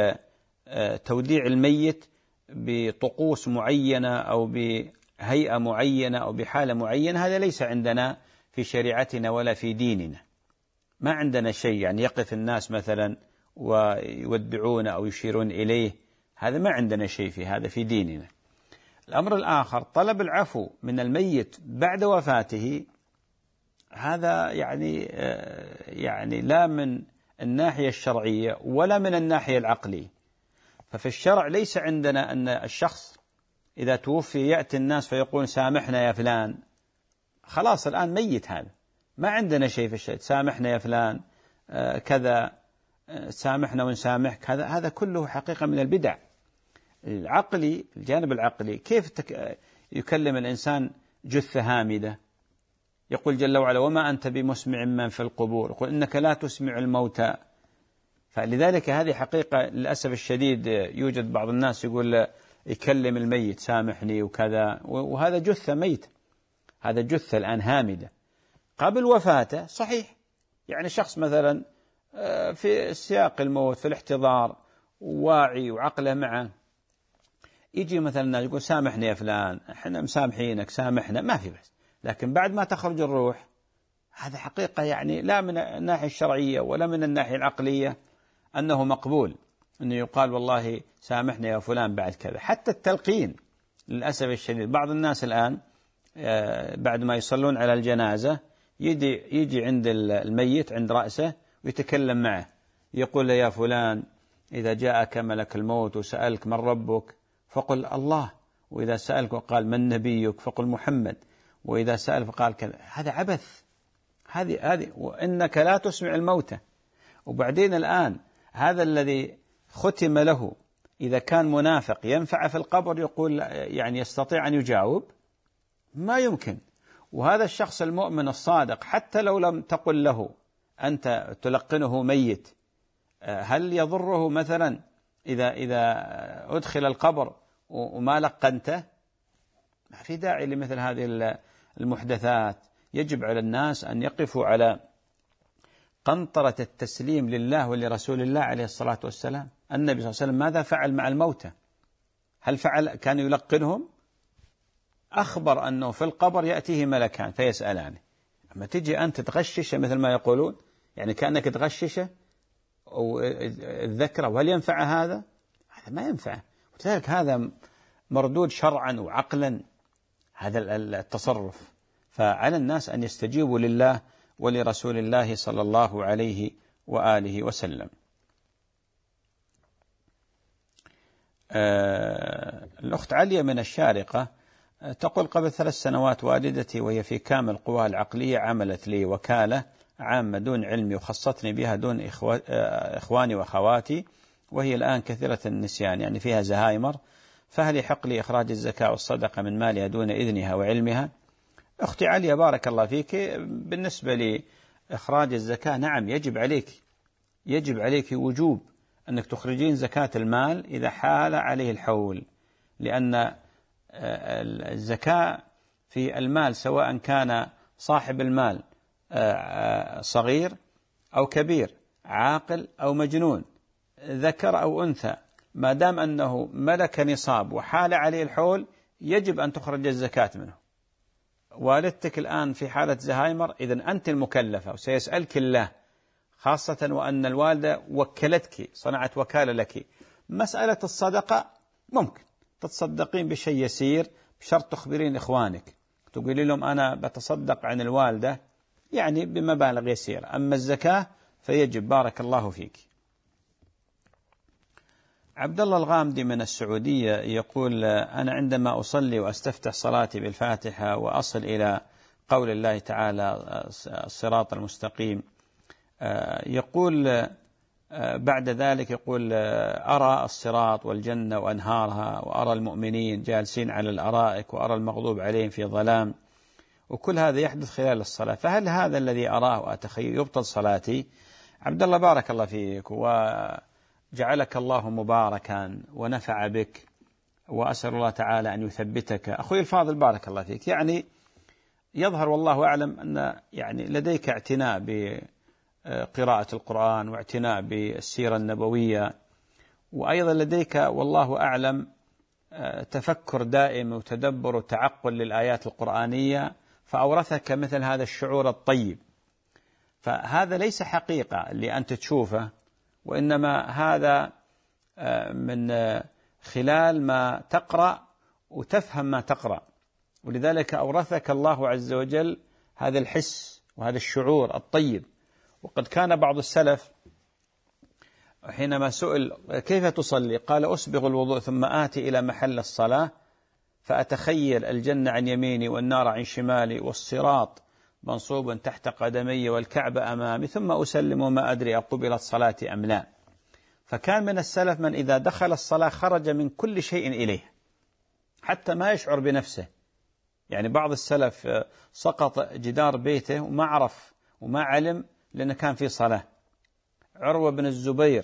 توديع الميت بطقوس معينة أو بهيئة معينة أو بحالة معينة، هذا ليس عندنا في شريعتنا ولا في ديننا، ما عندنا شيء يعني يقف الناس مثلا ويودعون أو يشيرون إليه، هذا ما عندنا شيء في هذا في ديننا. الأمر الآخر طلب العفو من الميت بعد وفاته، هذا يعني يعني لا من الناحية الشرعية ولا من الناحية العقلية. ففي الشرع ليس عندنا أن الشخص إذا توفي يأتي الناس فيقول سامحنا يا فلان، خلاص الآن ميت، هذا ما عندنا شيء في الشيء، سامحنا يا فلان كذا، سامحنا ونسامحك، هذا هذا كله حقيقة من البدع. العقلي، الجانب العقلي، كيف تك... يكلم الإنسان جثة هامدة، يقول جل وعلا وما أنت بمسمع من في القبور، يقول إنك لا تسمع الموتى. فلذلك هذه حقيقة للأسف الشديد يوجد بعض الناس يقول يكلم الميت سامحني وكذا، وهذا جثة ميت، هذا جثة الآن هامدة قبل وفاته. صحيح يعني شخص مثلا في سياق الموت في الاحتضار واعي وعقله معه، يجي مثلا يقول سامحني يا فلان، احنا مسامحينك سامحنا، ما في بس. لكن بعد ما تخرج الروح، هذا حقيقة يعني لا من الناحية الشرعية ولا من الناحية العقلية أنه مقبول أنه يقال والله سامحنا يا فلان بعد كذا. حتى التلقين للأسف الشديد بعض الناس الآن بعد ما يصلون على الجنازة يجي, يجي عند الميت عند رأسه ويتكلم معه، يقول له يا فلان إذا جاءك ملك الموت وسألك من ربك فقل الله، وإذا سألك وقال من نبيك فقل محمد، وإذا سأل فقال كذا. هذا عبث، هذه هذه وإنك لا تسمع الموتى. وبعدين الآن هذا الذي ختم له إذا كان منافق ينفع في القبر، يقول يعني يستطيع أن يجاوب؟ ما يمكن. وهذا الشخص المؤمن الصادق حتى لو لم تقل له أنت تلقنه ميت هل يضره مثلا إذا إذا أدخل القبر وما لقنته؟ ما في داعي لمثل هذه المحدثات. يجب على الناس أن يقفوا على قنطرة التسليم لله ولرسول الله عليه الصلاة والسلام. النبي صلى الله عليه وسلم ماذا فعل مع الموتى؟ هل فعل كان يلقنهم؟ أخبر أنه في القبر يأتيه ملكان فيسألانه. أما تجي أنت تغششه مثل ما يقولون، يعني كأنك تغششه أو الذكرى، وهل ينفع هذا؟ هذا ما ينفع. وذلك هذا مردود شرعا وعقلا هذا التصرف. فعلى الناس أن يستجيبوا لله ولرسول الله صلى الله عليه وآله وسلم. آه الأخت عليا من الشارقة تقول: قبل ثلاث سنوات والدتي وهي في كامل قواها العقلية عملت لي وكالة عامة دون علمي وخصتني بها دون إخواني وأخواتي، وهي الآن كثيرة النسيان، يعني فيها زهايمر، فهل يحق لي إخراج الزكاة والصدقة من مالها دون إذنها وعلمها؟ أختي عليا بارك الله فيك، بالنسبة لإخراج الزكاة نعم يجب عليك، يجب عليك وجوب أنك تخرجين زكاة المال إذا حال عليه الحول، لأن الزكاة في المال سواء كان صاحب المال صغير أو كبير، عاقل أو مجنون، ذكر أو أنثى، ما دام أنه ملك نصاب وحال عليه الحول يجب أن تخرج الزكاة منه. والدتك الآن في حالة زهايمر، إذن أنت المكلفة وسيسألك الله، خاصة وأن الوالدة وكلتك، صنعت وكالة لك. مسألة الصدقة ممكن تتصدقين بشيء يسير بشرط تخبرين إخوانك، تقولي لهم أنا بتصدق عن الوالدة يعني بمبالغ يسير، أما الزكاة فيجب. بارك الله فيك. عبد الله الغامدي من السعودية يقول: أنا عندما أصلي وأستفتح صلاتي بالفاتحة وأصل إلى قول الله تعالى الصراط المستقيم، يقول بعد ذلك يقول: أرى الصراط والجنة وأنهارها، وأرى المؤمنين جالسين على الأرائك، وأرى المغضوب عليهم في ظلام، وكل هذا يحدث خلال الصلاة، فهل هذا الذي أراه وأتخيل يبطل صلاتي؟ عبد الله بارك الله فيك وجعلك الله مباركا ونفع بك، وأسأل الله تعالى أن يثبتك. أخوي الفاضل بارك الله فيك، يعني يظهر والله أعلم أن يعني لديك اعتناء بقراءة القرآن واعتناء بالسيرة النبوية، وأيضا لديك والله أعلم تفكر دائم وتدبر وتعقل للآيات القرآنية، فأورثك مثل هذا الشعور الطيب. فهذا ليس حقيقة اللي أنت تشوفه، وإنما هذا من خلال ما تقرأ وتفهم ما تقرأ، ولذلك أورثك الله عز وجل هذا الحس وهذا الشعور الطيب. وقد كان بعض السلف حينما سئل كيف تصلي قال: أسبغ الوضوء ثم آتي إلى محل الصلاة فأتخيل الجنة عن يميني والنار عن شمالي والصراط منصوب تحت قدمي والكعبة أمامي، ثم أسلم وما أدري أقبلت صلاتي أم لا. فكان من السلف من إذا دخل الصلاة خرج من كل شيء إليه حتى ما يشعر بنفسه. يعني بعض السلف سقط جدار بيته وما عرف وما علم لأنه كان في صلاة. عروة بن الزبير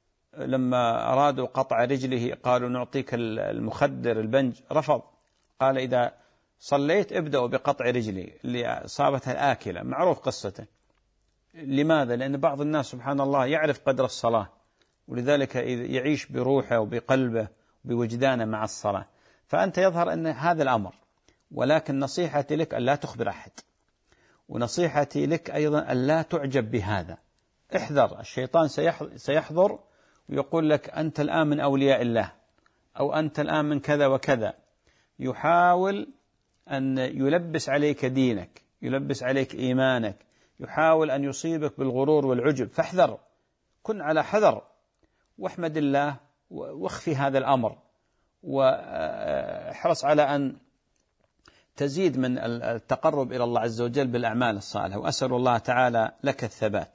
لما أرادوا قطع رجله قالوا: نعطيك المخدر البنج، رفض، قال: إذا صليت ابدأوا بقطع رجلي اللي أصابتها الآكلة. معروف قصته. لماذا؟ لأن بعض الناس سبحان الله يعرف قدر الصلاة، ولذلك يعيش بروحه وبقلبه وبوجدانه مع الصلاة. فأنت يظهر أن هذا الأمر، ولكن نصيحتي لك أن لا تخبر أحد، ونصيحتي لك أيضا أن لا تعجب بهذا. احذر، الشيطان سيحضر ويقول لك أنت الآن من أولياء الله، أو أنت الآن من كذا وكذا، يحاول أن يلبس عليك دينك، يلبس عليك إيمانك، يحاول أن يصيبك بالغرور والعجب. فاحذر، كن على حذر، واحمد الله واخفي هذا الأمر، واحرص على أن تزيد من التقرب إلى الله عز وجل بالأعمال الصالحة، وأسأل الله تعالى لك الثبات.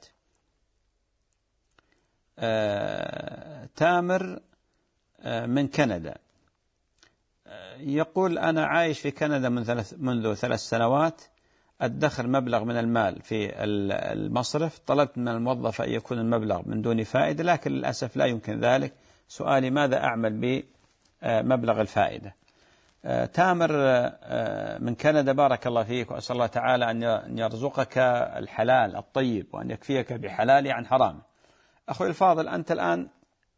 آه، تامر آه، من كندا آه، يقول: أنا عايش في كندا من ثلاث منذ ثلاث سنوات، أدخر مبلغ من المال في المصرف، طلبت من الموظف أن يكون المبلغ من دون فائدة، لكن للأسف لا يمكن ذلك. سؤالي: ماذا أعمل بمبلغ الفائدة؟ تامر من كندا، بارك الله فيك، وأسأل الله تعالى أن يرزقك الحلال الطيب وأن يكفيك بحلال عن حرام. أخوي الفاضل، أنت الآن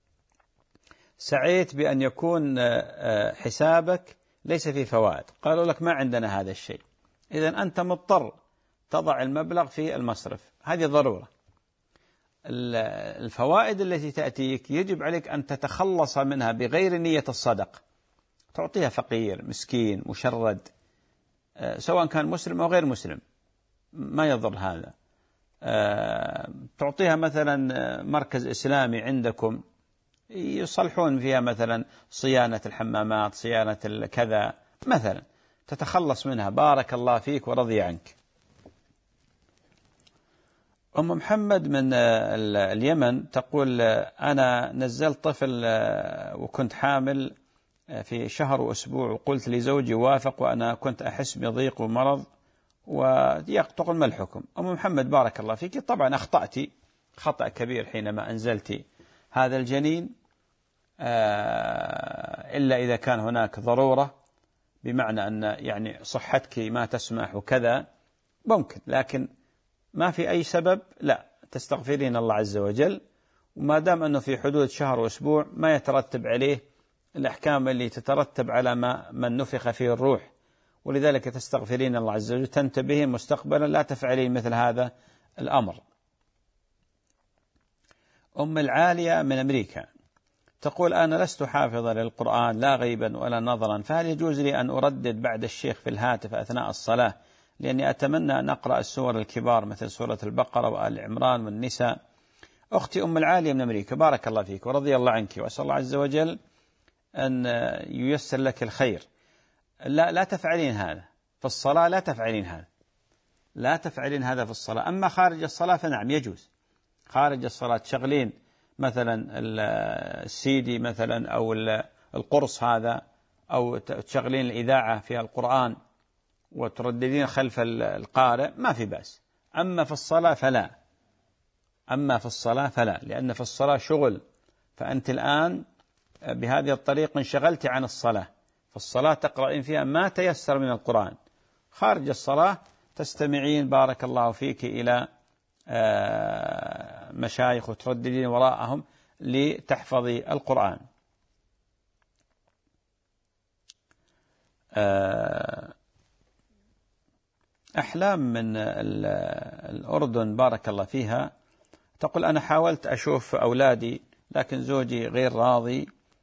سعيت بأن يكون حسابك ليس فيه فوائد، قالوا لك ما عندنا هذا الشيء، إذن أنت مضطر تضع المبلغ في المصرف، هذه ضرورة. الفوائد التي تأتيك يجب عليك أن تتخلص منها بغير نية الصدق، تعطيها فقير مسكين مشرد، سواء كان مسلم أو غير مسلم، ما يضر هذا. تعطيها مثلا مركز إسلامي عندكم يصلحون فيها مثلا صيانة الحمامات، صيانة الكذا مثلا، تتخلص منها. بارك الله فيك ورضي عنك. أم محمد من اليمن تقول: أنا نزلت طفل وكنت حامل في شهر وأسبوع، وقلت لزوجي وافق، وأنا كنت أحس بضيق ومرض ويقطع ما الحكم؟ أم محمد بارك الله فيك، طبعا أخطأت خطأ كبير حينما أنزلت هذا الجنين، إلا إذا كان هناك ضرورة، بمعنى أن يعني صحتك ما تسمح وكذا ممكن، لكن ما في أي سبب لا، تستغفرين الله عز وجل، وما دام أنه في حدود شهر وأسبوع ما يترتب عليه الأحكام اللي تترتب على ما من نفخ فيه الروح، ولذلك تستغفرين الله عز وجل، تنتبهين مستقبلا لا تفعلين مثل هذا الأمر. أم العالية من أمريكا تقول: أنا لست حافظة للقرآن لا غيبا ولا نظرا، فهل يجوز لي أن أردد بعد الشيخ في الهاتف أثناء الصلاة، لأني أتمنى أن أقرأ السور الكبار مثل سورة البقرة وآل عمران والنساء؟ أختي أم العالية من أمريكا، بارك الله فيك ورضي الله عنك، وأسأل الله عز وجل أن ييسر لك الخير. لا لا تفعلين هذا في الصلاة، لا تفعلين هذا، لا تفعلين هذا في الصلاة. أما خارج الصلاة فنعم يجوز. خارج الصلاة تشغلين مثلا السيدي مثلا أو القرص هذا، أو تشغلين الإذاعة فيها القرآن وترددين خلف القارئ، ما في بأس. أما في الصلاة فلا، أما في الصلاة فلا، لأن في الصلاة شغل، فأنت الآن بهذه الطريقة انشغلت عن الصلاة. في الصلاة تقرأين فيها ما تيسر من القرآن، خارج الصلاة تستمعين بارك الله فيك إلى مشايخ وترددين وراءهم لتحفظي القرآن. أحلام من الأردن بارك الله فيها تقول: أنا حاولت أشوف أولادي لكن زوجي غير راضي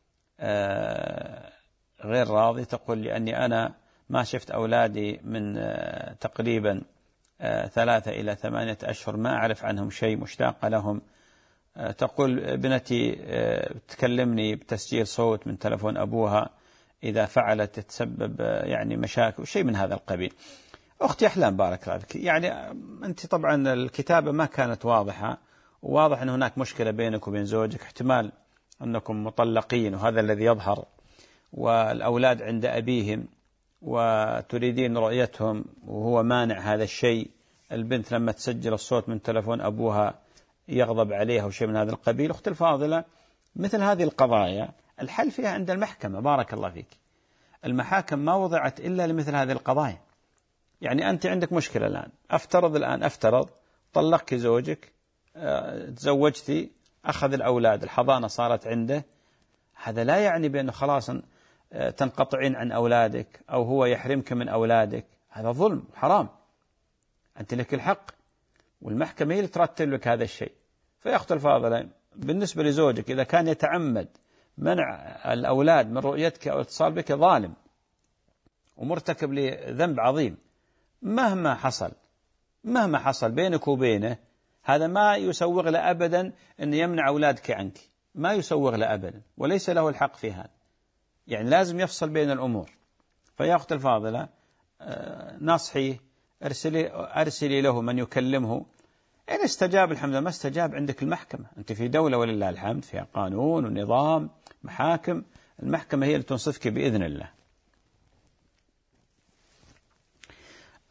غير راضي تقول: لأني أنا ما شفت أولادي من تقريبا ثلاثة إلى ثمانية أشهر، ما أعرف عنهم شيء، مشتاقة لهم. تقول: ابنتي تكلمني بتسجيل صوت من تلفون أبوها، إذا فعلت تتسبب يعني مشاكل، شيء من هذا القبيل. أختي أحلام بارك الله فيك، يعني أنت طبعا الكتابة ما كانت واضحة، وواضح أن هناك مشكلة بينك وبين زوجك، احتمال أنكم مطلقين وهذا الذي يظهر، والأولاد عند أبيهم وتريدين رؤيتهم وهو مانع هذا الشيء. البنت لما تسجل الصوت من تلفون أبوها يغضب عليها وشيء من هذا القبيل. أختي الفاضلة، مثل هذه القضايا الحل فيها عند المحكمة، بارك الله فيك. المحاكم ما وضعت إلا لمثل هذه القضايا. يعني أنت عندك مشكلة الآن، أفترض الآن أفترض طلقك زوجك، تزوجتي، أخذ الأولاد، الحضانة صارت عنده، هذا لا يعني بأنه خلاص تنقطعين عن أولادك أو هو يحرمك من أولادك، هذا ظلم حرام. أنت لك الحق، والمحكمة هي اللي ترتب لك هذا الشيء. فيا أختي الفاضلة، بالنسبة لزوجك إذا كان يتعمد منع الأولاد من رؤيتك أو الاتصال بك، ظالم ومرتكب لذنب عظيم. مهما حصل مهما حصل بينك وبينه، هذا ما يسوغ له أبدا أن يمنع أولادك عنك، ما يسوغ له أبدا، وليس له الحق في هذا. يعني لازم يفصل بين الأمور. فيا أخت الفاضلة، نصحي أرسلي, أرسلي له من يكلمه، إن استجاب الحمد لله، ما استجاب عندك المحكمة. أنت في دولة ولله الحمد فيها قانون ونظام، محاكم، المحكمة هي اللي تنصفك بإذن الله.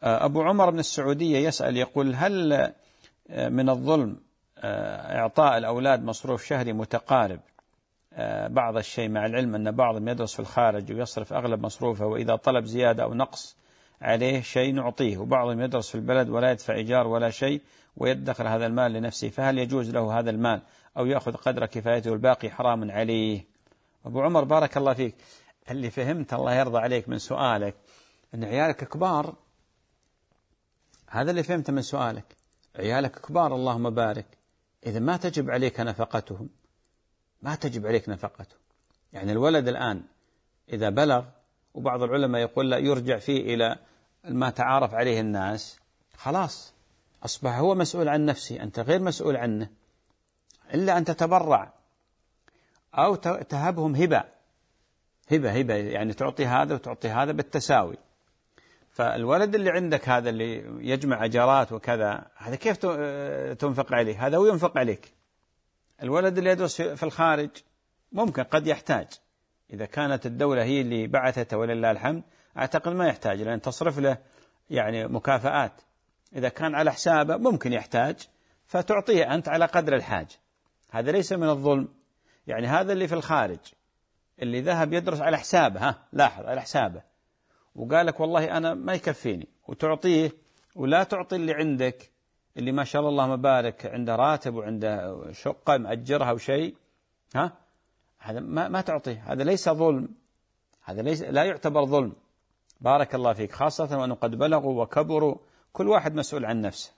أبو عمر من السعودية يسأل يقول: هل من الظلم إعطاء الأولاد مصروف شهري متقارب بعض الشيء، مع العلم أن بعضهم يدرس في الخارج ويصرف أغلب مصروفه، وإذا طلب زيادة أو نقص عليه شيء نعطيه، وبعضهم يدرس في البلد ولا يدفع إيجار ولا شيء ويدخر هذا المال لنفسه، فهل يجوز له هذا المال أو يأخذ قدر كفايته والباقي حرام عليه؟ أبو عمر بارك الله فيك، اللي فهمت الله يرضى عليك من سؤالك أن عيالك كبار، هذا اللي فهمته من سؤالك، عيالك كبار اللهم بارك، إذا ما تجب عليك نفقتهم، ما تجب عليك نفقته. يعني الولد الآن إذا بلغ، وبعض العلماء يقول لا يرجع فيه إلى ما تعارف عليه الناس، خلاص أصبح هو مسؤول عن نفسه، أنت غير مسؤول عنه، إلا أن تتبرع أو تهبهم هبة هبة هبة يعني تعطي هذا وتعطي هذا بالتساوي. فالولد اللي عندك هذا اللي يجمع أجارات وكذا، هذا كيف تنفق عليه؟ هذا هو ينفق عليك. الولد اللي يدرس في الخارج ممكن قد يحتاج، إذا كانت الدولة هي اللي بعثته ولله الحمد أعتقد ما يحتاج، لأن تصرف له يعني مكافآت. إذا كان على حسابه ممكن يحتاج، فتعطيه أنت على قدر الحاجة، هذا ليس من الظلم. يعني هذا اللي في الخارج اللي ذهب يدرس على حسابه، ها لاحظ على حسابه، وقال لك والله أنا ما يكفيني، وتعطيه، ولا تعطي اللي عندك اللي ما شاء الله اللهم بارك عنده راتب وعنده شقة مأجرها وشيء، ها هذا ما, ما تعطيه، هذا ليس ظلم، هذا ليس لا يعتبر ظلم. بارك الله فيك، خاصة وأنه قد بلغوا وكبروا، كل واحد مسؤول عن نفسه.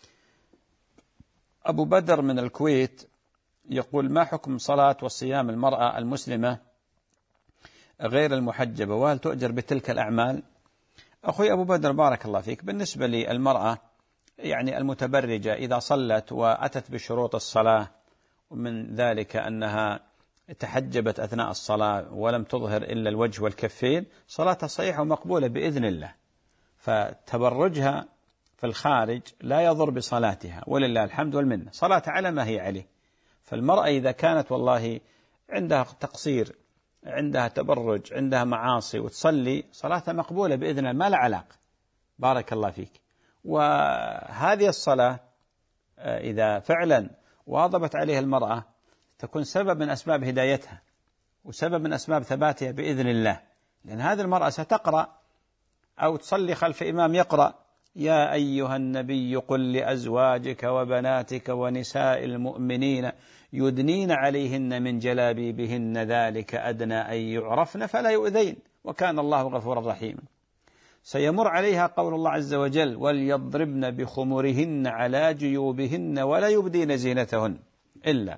أبو بدر من الكويت يقول: ما حكم صلاة وصيام المرأة المسلمة غير المحجبة، وهل تؤجر بتلك الأعمال؟ أخوي أبو بدر بارك الله فيك، بالنسبة للمرأة يعني المتبرجة إذا صلت وأتت بشروط الصلاة، ومن ذلك أنها تحجبت أثناء الصلاة ولم تظهر إلا الوجه والكفين، صلاتها صحيحة ومقبولة بإذن الله. فتبرجها في الخارج لا يضر بصلاتها ولله الحمد والمنة، صلاتها على ما هي عليه. فالمرأة إذا كانت والله عندها تقصير، عندها تبرج، عندها معاصي، وتصلي، صلاتها مقبولة بإذن الله، ما لا علاقة. بارك الله فيك. وهذه الصلاة إذا فعلا واظبت عليها المرأة تكون سبب من أسباب هدايتها وسبب من أسباب ثباتها بإذن الله، لأن هذه المرأة ستقرأ أو تصلي خلف إمام يقرأ: يا أيها النبي قل لأزواجك وبناتك ونساء المؤمنين يدنين عليهن من جلابيبهن ذلك أدنى أن يعرفن فلا يؤذين وكان الله غفورا رحيما. سيمر عليها قول الله عز وجل: وليضربن بخمرهن على جيوبهن ولا يبدين زينتهن إلا.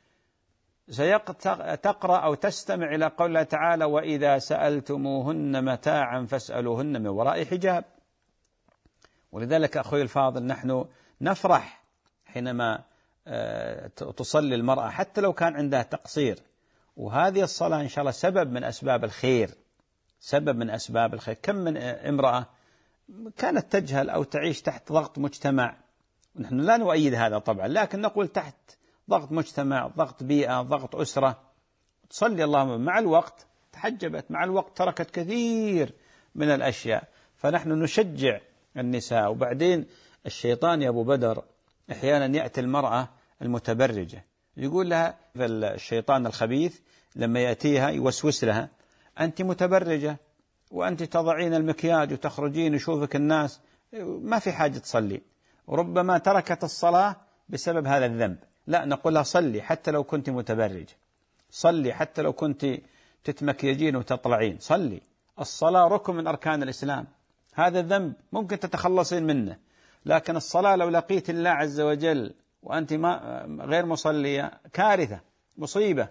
سيقرأ أو تستمع إلى قول الله تعالى: وإذا سألتموهن متاعا فاسألوهن من وراء حجاب. ولذلك أخوي الفاضل نحن نفرح حينما تصلي المرأة حتى لو كان عندها تقصير، وهذه الصلاة إن شاء الله سبب من أسباب الخير، سبب من أسباب الخير. كم من امرأة كانت تجهل أو تعيش تحت ضغط مجتمع، ونحن لا نؤيد هذا طبعا، لكن نقول تحت ضغط مجتمع، ضغط بيئة، ضغط أسرة، تصلي اللهم مع الوقت تحجبت، مع الوقت تركت كثير من الأشياء. فنحن نشجع النساء. وبعدين الشيطان يا أبو بدر أحيانا يأتي المرأة المتبرجة يقول لها، الشيطان الخبيث لما يأتيها يوسوس لها: أنت متبرجة وأنت تضعين المكياج وتخرجين يشوفك الناس، ما في حاجة تصلي. وربما تركت الصلاة بسبب هذا الذنب. لا، نقول لها صلي حتى لو كنت متبرجة، صلي حتى لو كنت تتمكيجين وتطلعين، صلي. الصلاة ركن من أركان الإسلام. هذا الذنب ممكن تتخلصين منه، لكن الصلاة لو لقيت الله عز وجل وأنت ما غير مصلية كارثة، مصيبة.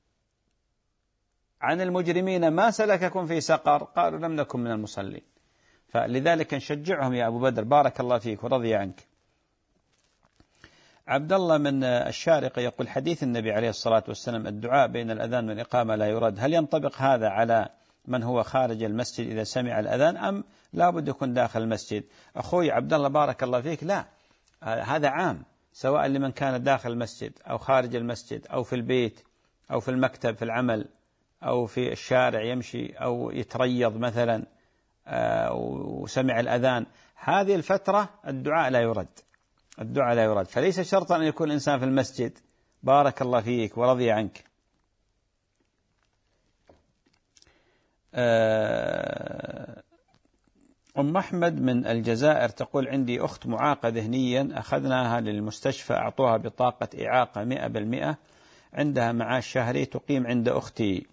عن المجرمين ما سلككم في سقر قالوا لم نكن من المصلين. فلذلك نشجعهم يا أبو بدر بارك الله فيك ورضي عنك. عبد الله من الشارقة يقول: حديث النبي عليه الصلاة والسلام الدعاء بين الأذان والإقامة لا يرد، هل ينطبق هذا على من هو خارج المسجد إذا سمع الأذان أم لا بد يكون داخل المسجد؟ أخوي عبد الله بارك الله فيك، لا، هذا عام، سواء لمن كان داخل المسجد أو خارج المسجد أو في البيت أو في المكتب في العمل أو في الشارع يمشي أو يتريض مثلا وسمع الأذان، هذه الفترة الدعاء لا يرد، الدعاء لا يرد، فليس شرطا أن يكون الإنسان في المسجد. بارك الله فيك ورضي عنك. أم أحمد من الجزائر تقول: عندي أخت معاقة ذهنيا، أخذناها للمستشفى، أعطوها بطاقة إعاقة مئة بالمئة، عندها معاش شهري، تقيم عند أختي.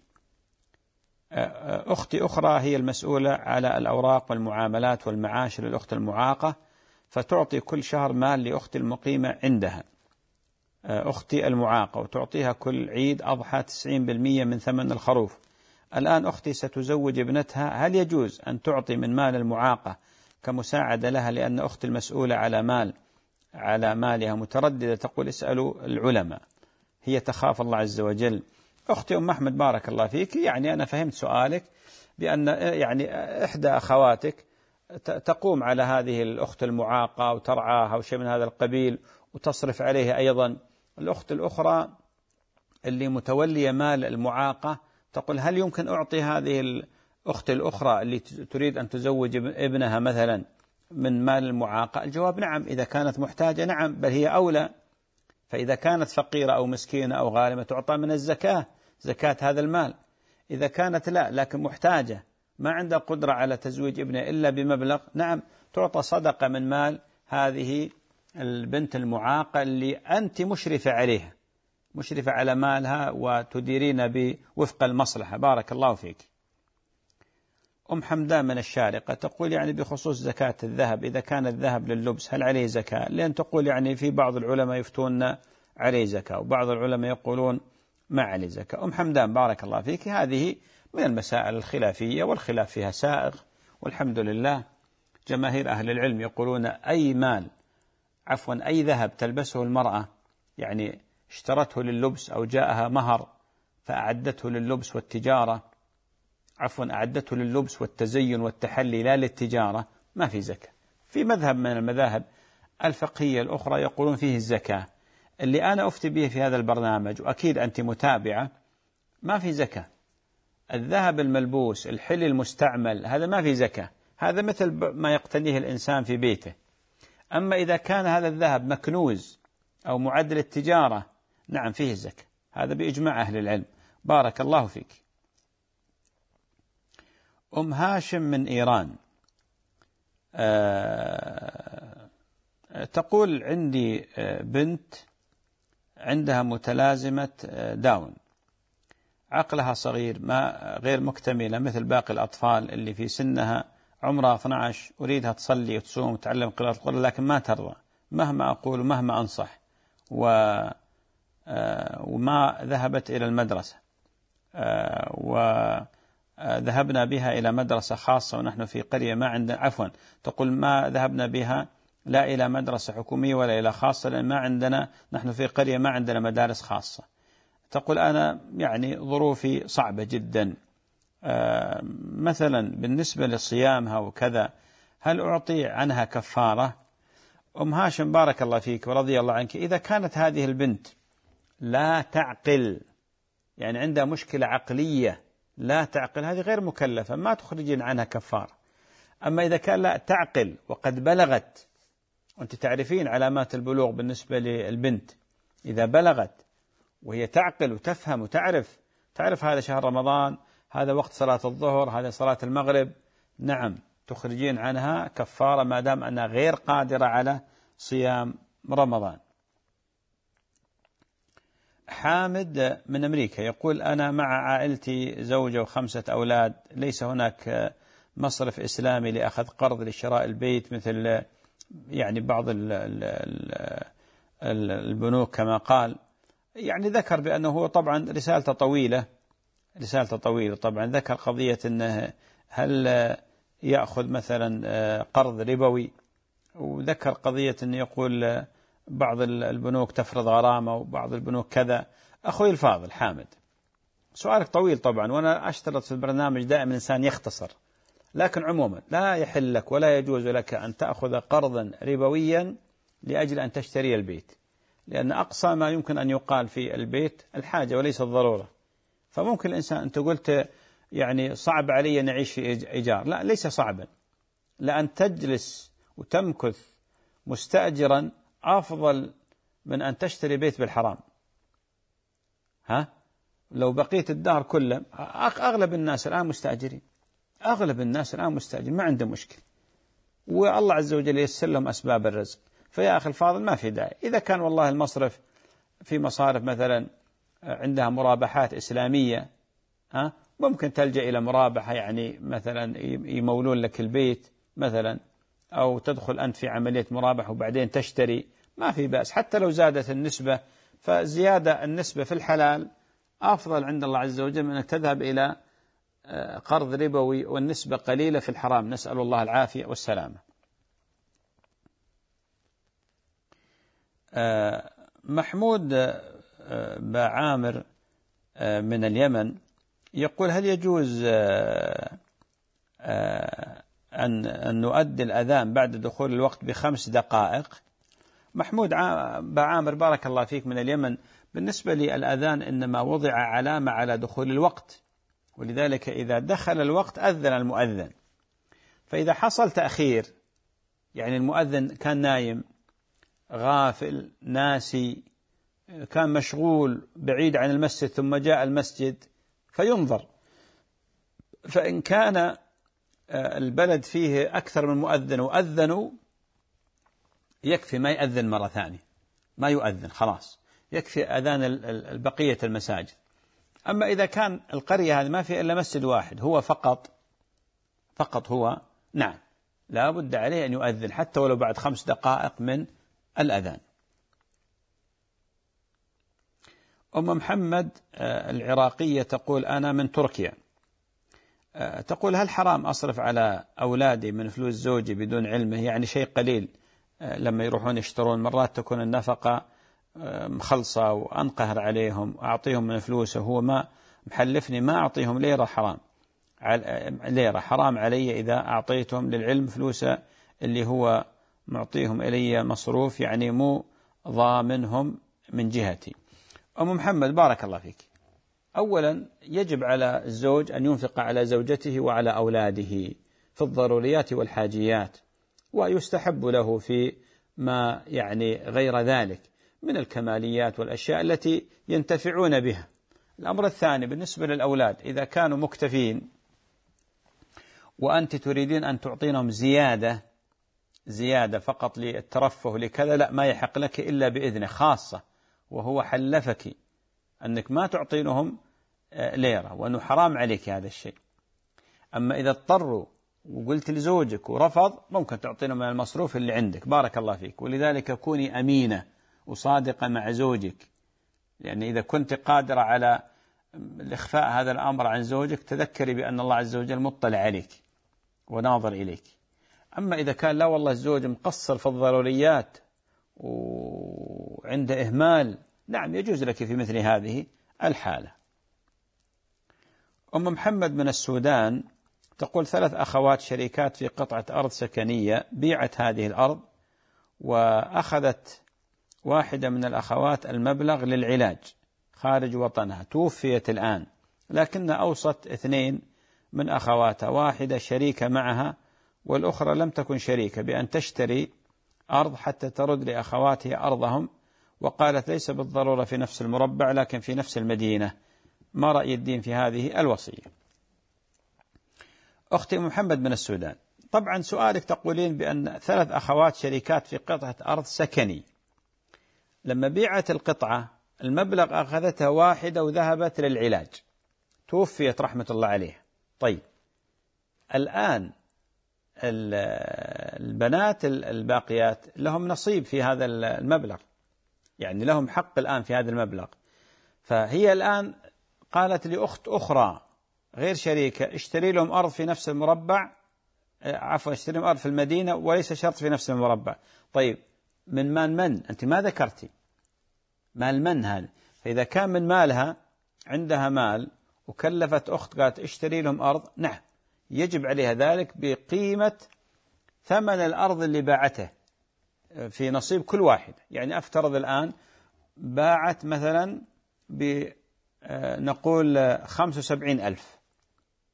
أختي أخرى هي المسؤولة على الأوراق والمعاملات والمعاش للأخت المعاقة، فتعطي كل شهر مال لأختي المقيمة عندها، أختي المعاقة، وتعطيها كل عيد أضحى تسعين بالمئة من ثمن الخروف. الآن أختي ستزوج ابنتها، هل يجوز أن تعطي من مال المعاقة كمساعدة لها، لأن أختي المسؤولة على مال على مالها مترددة؟ تقول: اسألوا العلماء، هي تخاف الله عز وجل. أختي أم أحمد بارك الله فيك، يعني أنا فهمت سؤالك بأن يعني إحدى أخواتك تقوم على هذه الأخت المعاقة وترعاها وشيء من هذا القبيل وتصرف عليها أيضا. الأخت الأخرى اللي متولية مال المعاقة تقول: هل يمكن أعطي هذه الأخت الأخرى اللي تريد أن تزوج ابنها مثلا من مال المعاقة؟ الجواب نعم، إذا كانت محتاجة نعم، بل هي أولى. فإذا كانت فقيرة أو مسكينة أو غارمة تعطى من الزكاة، زكاة هذا المال. إذا كانت لا لكن محتاجة ما عندها قدرة على تزويج ابنها إلا بمبلغ، نعم تعطى صدقة من مال هذه البنت المعاقة اللي أنت مشرفة عليها، مشرفة على مالها وتديرين بوفق المصلحة. بارك الله فيك. أم حمدان من الشارقة تقول: يعني بخصوص زكاة الذهب، إذا كان الذهب لللبس هل عليه زكاة؟ لأن تقول يعني في بعض العلماء يفتون عليه زكاة وبعض العلماء يقولون ما عليه زكاة. أم حمدان بارك الله فيك، هذه من المسائل الخلافية والخلاف فيها سائغ، والحمد لله جماهير أهل العلم يقولون أي مال عفوا أي ذهب تلبسه المرأة، يعني اشترته لللبس أو جاءها مهر فأعدته لللبس والتجارة، عفوا أعدته لللبس والتزين والتحلي لا للتجارة، ما في زكاة. في مذهب من المذاهب الفقهية الأخرى يقولون فيه الزكاة. اللي أنا أفتي به في هذا البرنامج وأكيد أنت متابعة، ما في زكاة. الذهب الملبوس الحلي المستعمل هذا ما في زكاة، هذا مثل ما يقتنيه الإنسان في بيته. أما إذا كان هذا الذهب مكنوز أو معد للتجارة نعم فيه الزكاة، هذا بإجماع أهل العلم. بارك الله فيك. أم هاشم من إيران أه تقول: عندي بنت عندها متلازمة داون، عقلها صغير ما غير مكتملة مثل باقي الأطفال اللي في سنها، عمرها اثني عشر، أريدها تصلي وتصوم وتعلم قراءة القرآن لكن ما ترضى، مهما أقول ومهما أنصح، وما ذهبت إلى المدرسة، وذهبنا بها إلى مدرسة خاصة ونحن في قرية ما عندنا، عفوا تقول ما ذهبنا بها لا إلى مدرسة حكومية ولا إلى خاصة، لأن ما عندنا، نحن في قرية ما عندنا مدارس خاصة. تقول أنا يعني ظروفي صعبة جدا، آه مثلا بالنسبة لصيامها وكذا هل أعطي عنها كفارة؟ أم هاشم بارك الله فيك ورضي الله عنك، إذا كانت هذه البنت لا تعقل، يعني عندها مشكلة عقلية لا تعقل، هذه غير مكلفة ما تخرجين عنها كفارة. أما إذا كان لا تعقل وقد بلغت، وأنت تعرفين علامات البلوغ بالنسبة للبنت، إذا بلغت وهي تعقل وتفهم وتعرف تعرف هذا شهر رمضان، هذا وقت صلاة الظهر، هذا صلاة المغرب، نعم تخرجين عنها كفارة ما دام أنها غير قادرة على صيام رمضان. حامد من أمريكا يقول: أنا مع عائلتي زوجة وخمسة أولاد، ليس هناك مصرف إسلامي لأخذ قرض لشراء البيت مثل يعني بعض البنوك كما قال. يعني ذكر بأنه هو طبعا رسالته طويلة رسالته طويلة طبعا ذكر قضية أنه هل يأخذ مثلا قرض ربوي، وذكر قضية أنه يقول بعض البنوك تفرض غرامة وبعض البنوك كذا. أخوي الفاضل حامد سؤالك طويل طبعا، وأنا أشترط في البرنامج دائما إنسان يختصر، لكن عموما لا يحل لك ولا يجوز لك أن تأخذ قرضا ربويا لأجل أن تشتري البيت، لأن أقصى ما يمكن أن يقال في البيت الحاجة وليس الضرورة. فممكن الإنسان أنت قلت يعني صعب علي أن أعيش في إيجار. لا، ليس صعبا، لأن تجلس وتمكث مستأجرا أفضل من أن تشتري بيت بالحرام. ها، لو بقيت الدهر كله، أغلب الناس الآن مستأجرين، أغلب الناس الآن مستأجرين ما عنده مشكلة، والله عز وجل ييسر لهم أسباب الرزق. فيا أخي الفاضل ما في داعي. إذا كان والله المصرف في مصارف مثلا عندها مرابحات إسلامية، ها، ممكن تلجأ إلى مرابحة، يعني مثلا يمولون لك البيت مثلا، أو تدخل أنت في عملية مرابحة وبعدين تشتري، ما في بأس حتى لو زادت النسبة. فزيادة النسبة في الحلال أفضل عند الله عز وجل من أنك تذهب إلى قرض ربوي والنسبة قليلة في الحرام، نسأل الله العافية والسلامة. محمود بعامر من اليمن يقول: هل يجوز أن نؤدي الأذان بعد دخول الوقت بخمس دقائق؟ محمود بعامر بارك الله فيك من اليمن، بالنسبة للأذان إنما وضع علامة على دخول الوقت، ولذلك إذا دخل الوقت أذن المؤذن. فإذا حصل تأخير، يعني المؤذن كان نايم، غافل، ناسي، كان مشغول بعيد عن المسجد ثم جاء المسجد، فينظر. فإن كان البلد فيه أكثر من مؤذن وأذنوا، يكفي ما يأذن مرة ثانية، ما يؤذن خلاص، يكفي أذان البقية المساجد. أما إذا كان القرية هذه ما في إلا مسجد واحد هو فقط فقط هو، نعم لا بد عليه أن يؤذن حتى ولو بعد خمس دقائق من الأذان. أم محمد العراقية تقول: أنا من تركيا، تقول: هل حرام أصرف على أولادي من فلوس زوجي بدون علمه؟ يعني شيء قليل لما يروحون يشترون، مرات تكون النفقة مخلصة وأنقهر عليهم، أعطيهم من فلوسه، هو ما محلفني ما أعطيهم ليرة، حرام ليرة حرام علي إذا أعطيتهم للعلم فلوسه اللي هو معطيهم إلي مصروف، يعني مو ضامنهم من جهتي. أم محمد بارك الله فيك، أولا يجب على الزوج أن ينفق على زوجته وعلى أولاده في الضروريات والحاجيات، ويستحب له في ما يعني غير ذلك من الكماليات والأشياء التي ينتفعون بها. الأمر الثاني بالنسبة للأولاد، إذا كانوا مكتفين وأنت تريدين أن تعطينهم زيادة زيادة فقط للترفه لكذا، لا، ما يحق لك إلا بإذنه، خاصة وهو حلفك أنك ما تعطينهم ليرة، وأنه حرام عليك هذا الشيء. أما إذا اضطروا وقلت لزوجك ورفض، ممكن تعطينهم من المصروف اللي عندك، بارك الله فيك. ولذلك كوني أمينة وصادقة مع زوجك، لأن إذا كنت قادرة على الإخفاء هذا الأمر عن زوجك، تذكري بأن الله عز وجل مطلع عليك وناظر إليك. أما إذا كان لا والله الزوج مقصر في الضروريات وعنده إهمال، نعم يجوز لك في مثل هذه الحالة. أم محمد من السودان تقول: ثلاث أخوات شريكات في قطعة أرض سكنية، بيعت هذه الأرض وأخذت واحدة من الأخوات المبلغ للعلاج خارج وطنها، توفيت الآن، لكن أوصت اثنين من أخواتها، واحدة شريكة معها والأخرى لم تكن شريكة، بأن تشتري أرض حتى ترد لأخواتها أرضهم، وقالت ليس بالضرورة في نفس المربع لكن في نفس المدينة. ما رأي الدين في هذه الوصية؟ أختي محمد من السودان، طبعا سؤالك تقولين بأن ثلاث أخوات شريكات في قطعة أرض سكني، لما بيعت القطعة المبلغ أخذتها واحدة وذهبت للعلاج، توفيت رحمة الله عليها. طيب الآن البنات الباقيات لهم نصيب في هذا المبلغ، يعني لهم حق الآن في هذا المبلغ. فهي الآن قالت لأخت أخرى غير شريكة: اشتري لهم أرض في نفس المربع، عفوا اشتري لهم أرض في المدينة وليس شرط في نفس المربع. طيب من مال من؟ أنت ما ذكرتي مال من هذا؟ فإذا كان من مالها، عندها مال وكلفت أخت قالت اشتري لهم أرض، نعم يجب عليها ذلك بقيمة ثمن الأرض اللي باعته في نصيب كل واحد. يعني أفترض الآن باعت مثلا بنقول خمسة وسبعين ألف،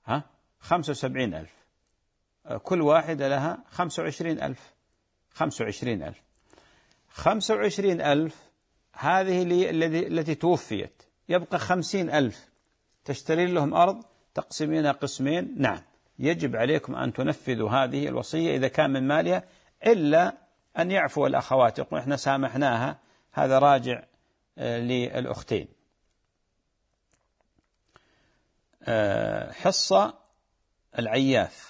ها خمسة وسبعين ألف، كل واحدة لها خمسة وعشرين ألف. خمسة وعشرين ألف خمسة وعشرين ألف هذه التي التي توفيت، يبقى خمسين ألف تشتري لهم أرض تقسمينها قسمين. نعم، يجب عليكم أن تنفذوا هذه الوصية إذا كان من مالها، إلا أن يعفو الأخوات، يقول إحنا سامحناها. هذا راجع للأختين. حصة العياف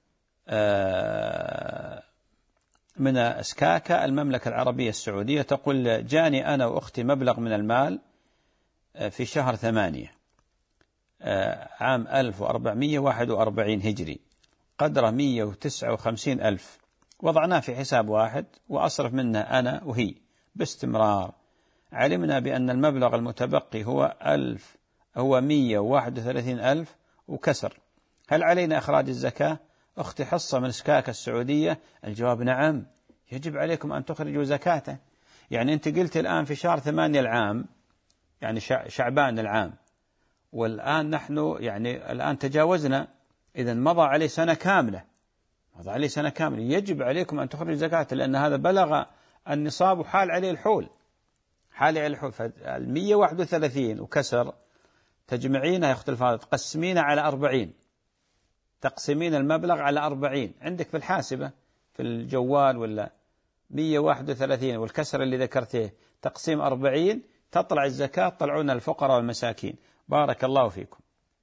من أسكاكا المملكة العربية السعودية، تقول جاني أنا وأختي مبلغ من المال في شهر ثمانية عام ألف وأربعمائة وواحد وأربعين هجري قدره مئة وتسعة وخمسين ألف، وضعناه في حساب واحد وأصرف منه أنا وهي باستمرار. علمنا بأن المبلغ المتبقي هو ألف هو مئة وواحد وثلاثين ألف وكسر، هل علينا إخراج الزكاة؟ أختي حصة من سكاكا السعودية، الجواب نعم، يجب عليكم أن تخرجوا زكاة. يعني أنت قلت الآن في شهر ثمانية العام، يعني شعبان العام، والآن نحن يعني الآن تجاوزنا، إذا مضى عليه سنة كاملة، مضى عليه سنة كاملة، يجب عليكم أن تخرجوا زكاة، لأن هذا بلغ النصاب وحال عليه الحول، حال عليه الحول. فالمية واحد وثلاثين وكسر تجمعينها يا أخت الفاضلة، تقسمينها على أربعين، تقسمين المبلغ على أربعين عندك في الحاسبة في الجوال، ولا مئة وواحد وثلاثين والكسر اللي ذكرته تقسيم أربعين، تطلع الزكاة، طلعون الفقراء والمساكين. بارك الله فيكم.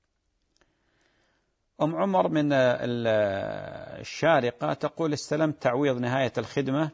أم عمر من الشارقة تقول استلمت تعويض نهاية الخدمة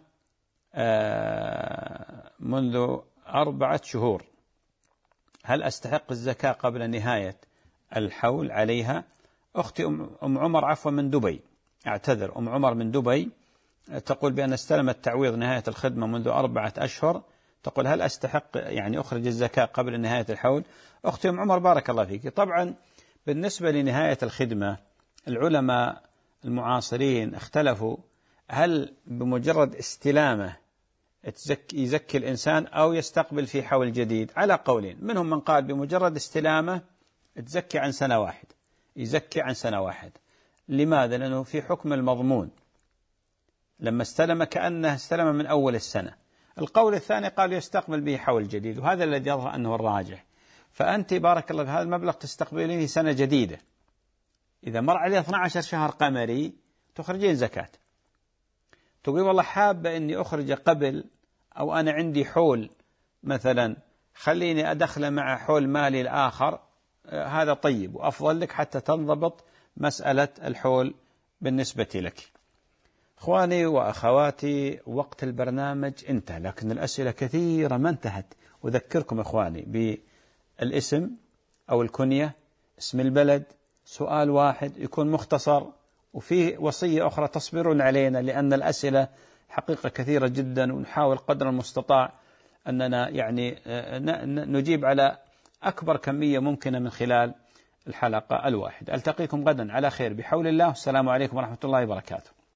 منذ أربعة شهور، هل أستحق الزكاة قبل نهاية الحول عليها؟ أختي أم عمر عفوا من دبي، أعتذر، أم عمر من دبي تقول بأن استلمت تعويض نهاية الخدمة منذ أربعة أشهر، تقول هل أستحق يعني أخرج الزكاة قبل نهاية الحول؟ أختي أم عمر بارك الله فيك. طبعا بالنسبة لنهاية الخدمة العلماء المعاصرين اختلفوا، هل بمجرد استلامه يزكي الإنسان أو يستقبل في حول جديد؟ على قولين، منهم من قال بمجرد استلامه تزكي عن سنة واحد، يزكي عن سنة واحد. لماذا؟ لأنه في حكم المضمون، لما استلم كأنه استلم من أول السنة. القول الثاني قال يستقبل به حول جديد، وهذا الذي يظهر أنه الراجح. فأنت بارك الله بهذا المبلغ تستقبلين سنة جديدة، إذا مر عليه اثني عشر شهر قمري تخرجين زكاة. تقول والله حابة أني أخرج قبل، أو أنا عندي حول مثلا خليني أدخل مع حول مالي الآخر، هذا طيب وأفضل لك حتى تنضبط مسألة الحول بالنسبة لك. إخواني وأخواتي، وقت البرنامج انتهى، لكن الأسئلة كثيرة ما انتهت. أذكركم إخواني بالاسم أو الكنية، اسم البلد، سؤال واحد يكون مختصر، وفيه وصية أخرى تصبرون علينا لأن الأسئلة حقيقة كثيرة جدا، ونحاول قدر المستطاع أننا يعني نجيب على أكبر كمية ممكنة من خلال الحلقة الواحدة. ألتقيكم غدا على خير بحول الله. السلام عليكم ورحمة الله وبركاته.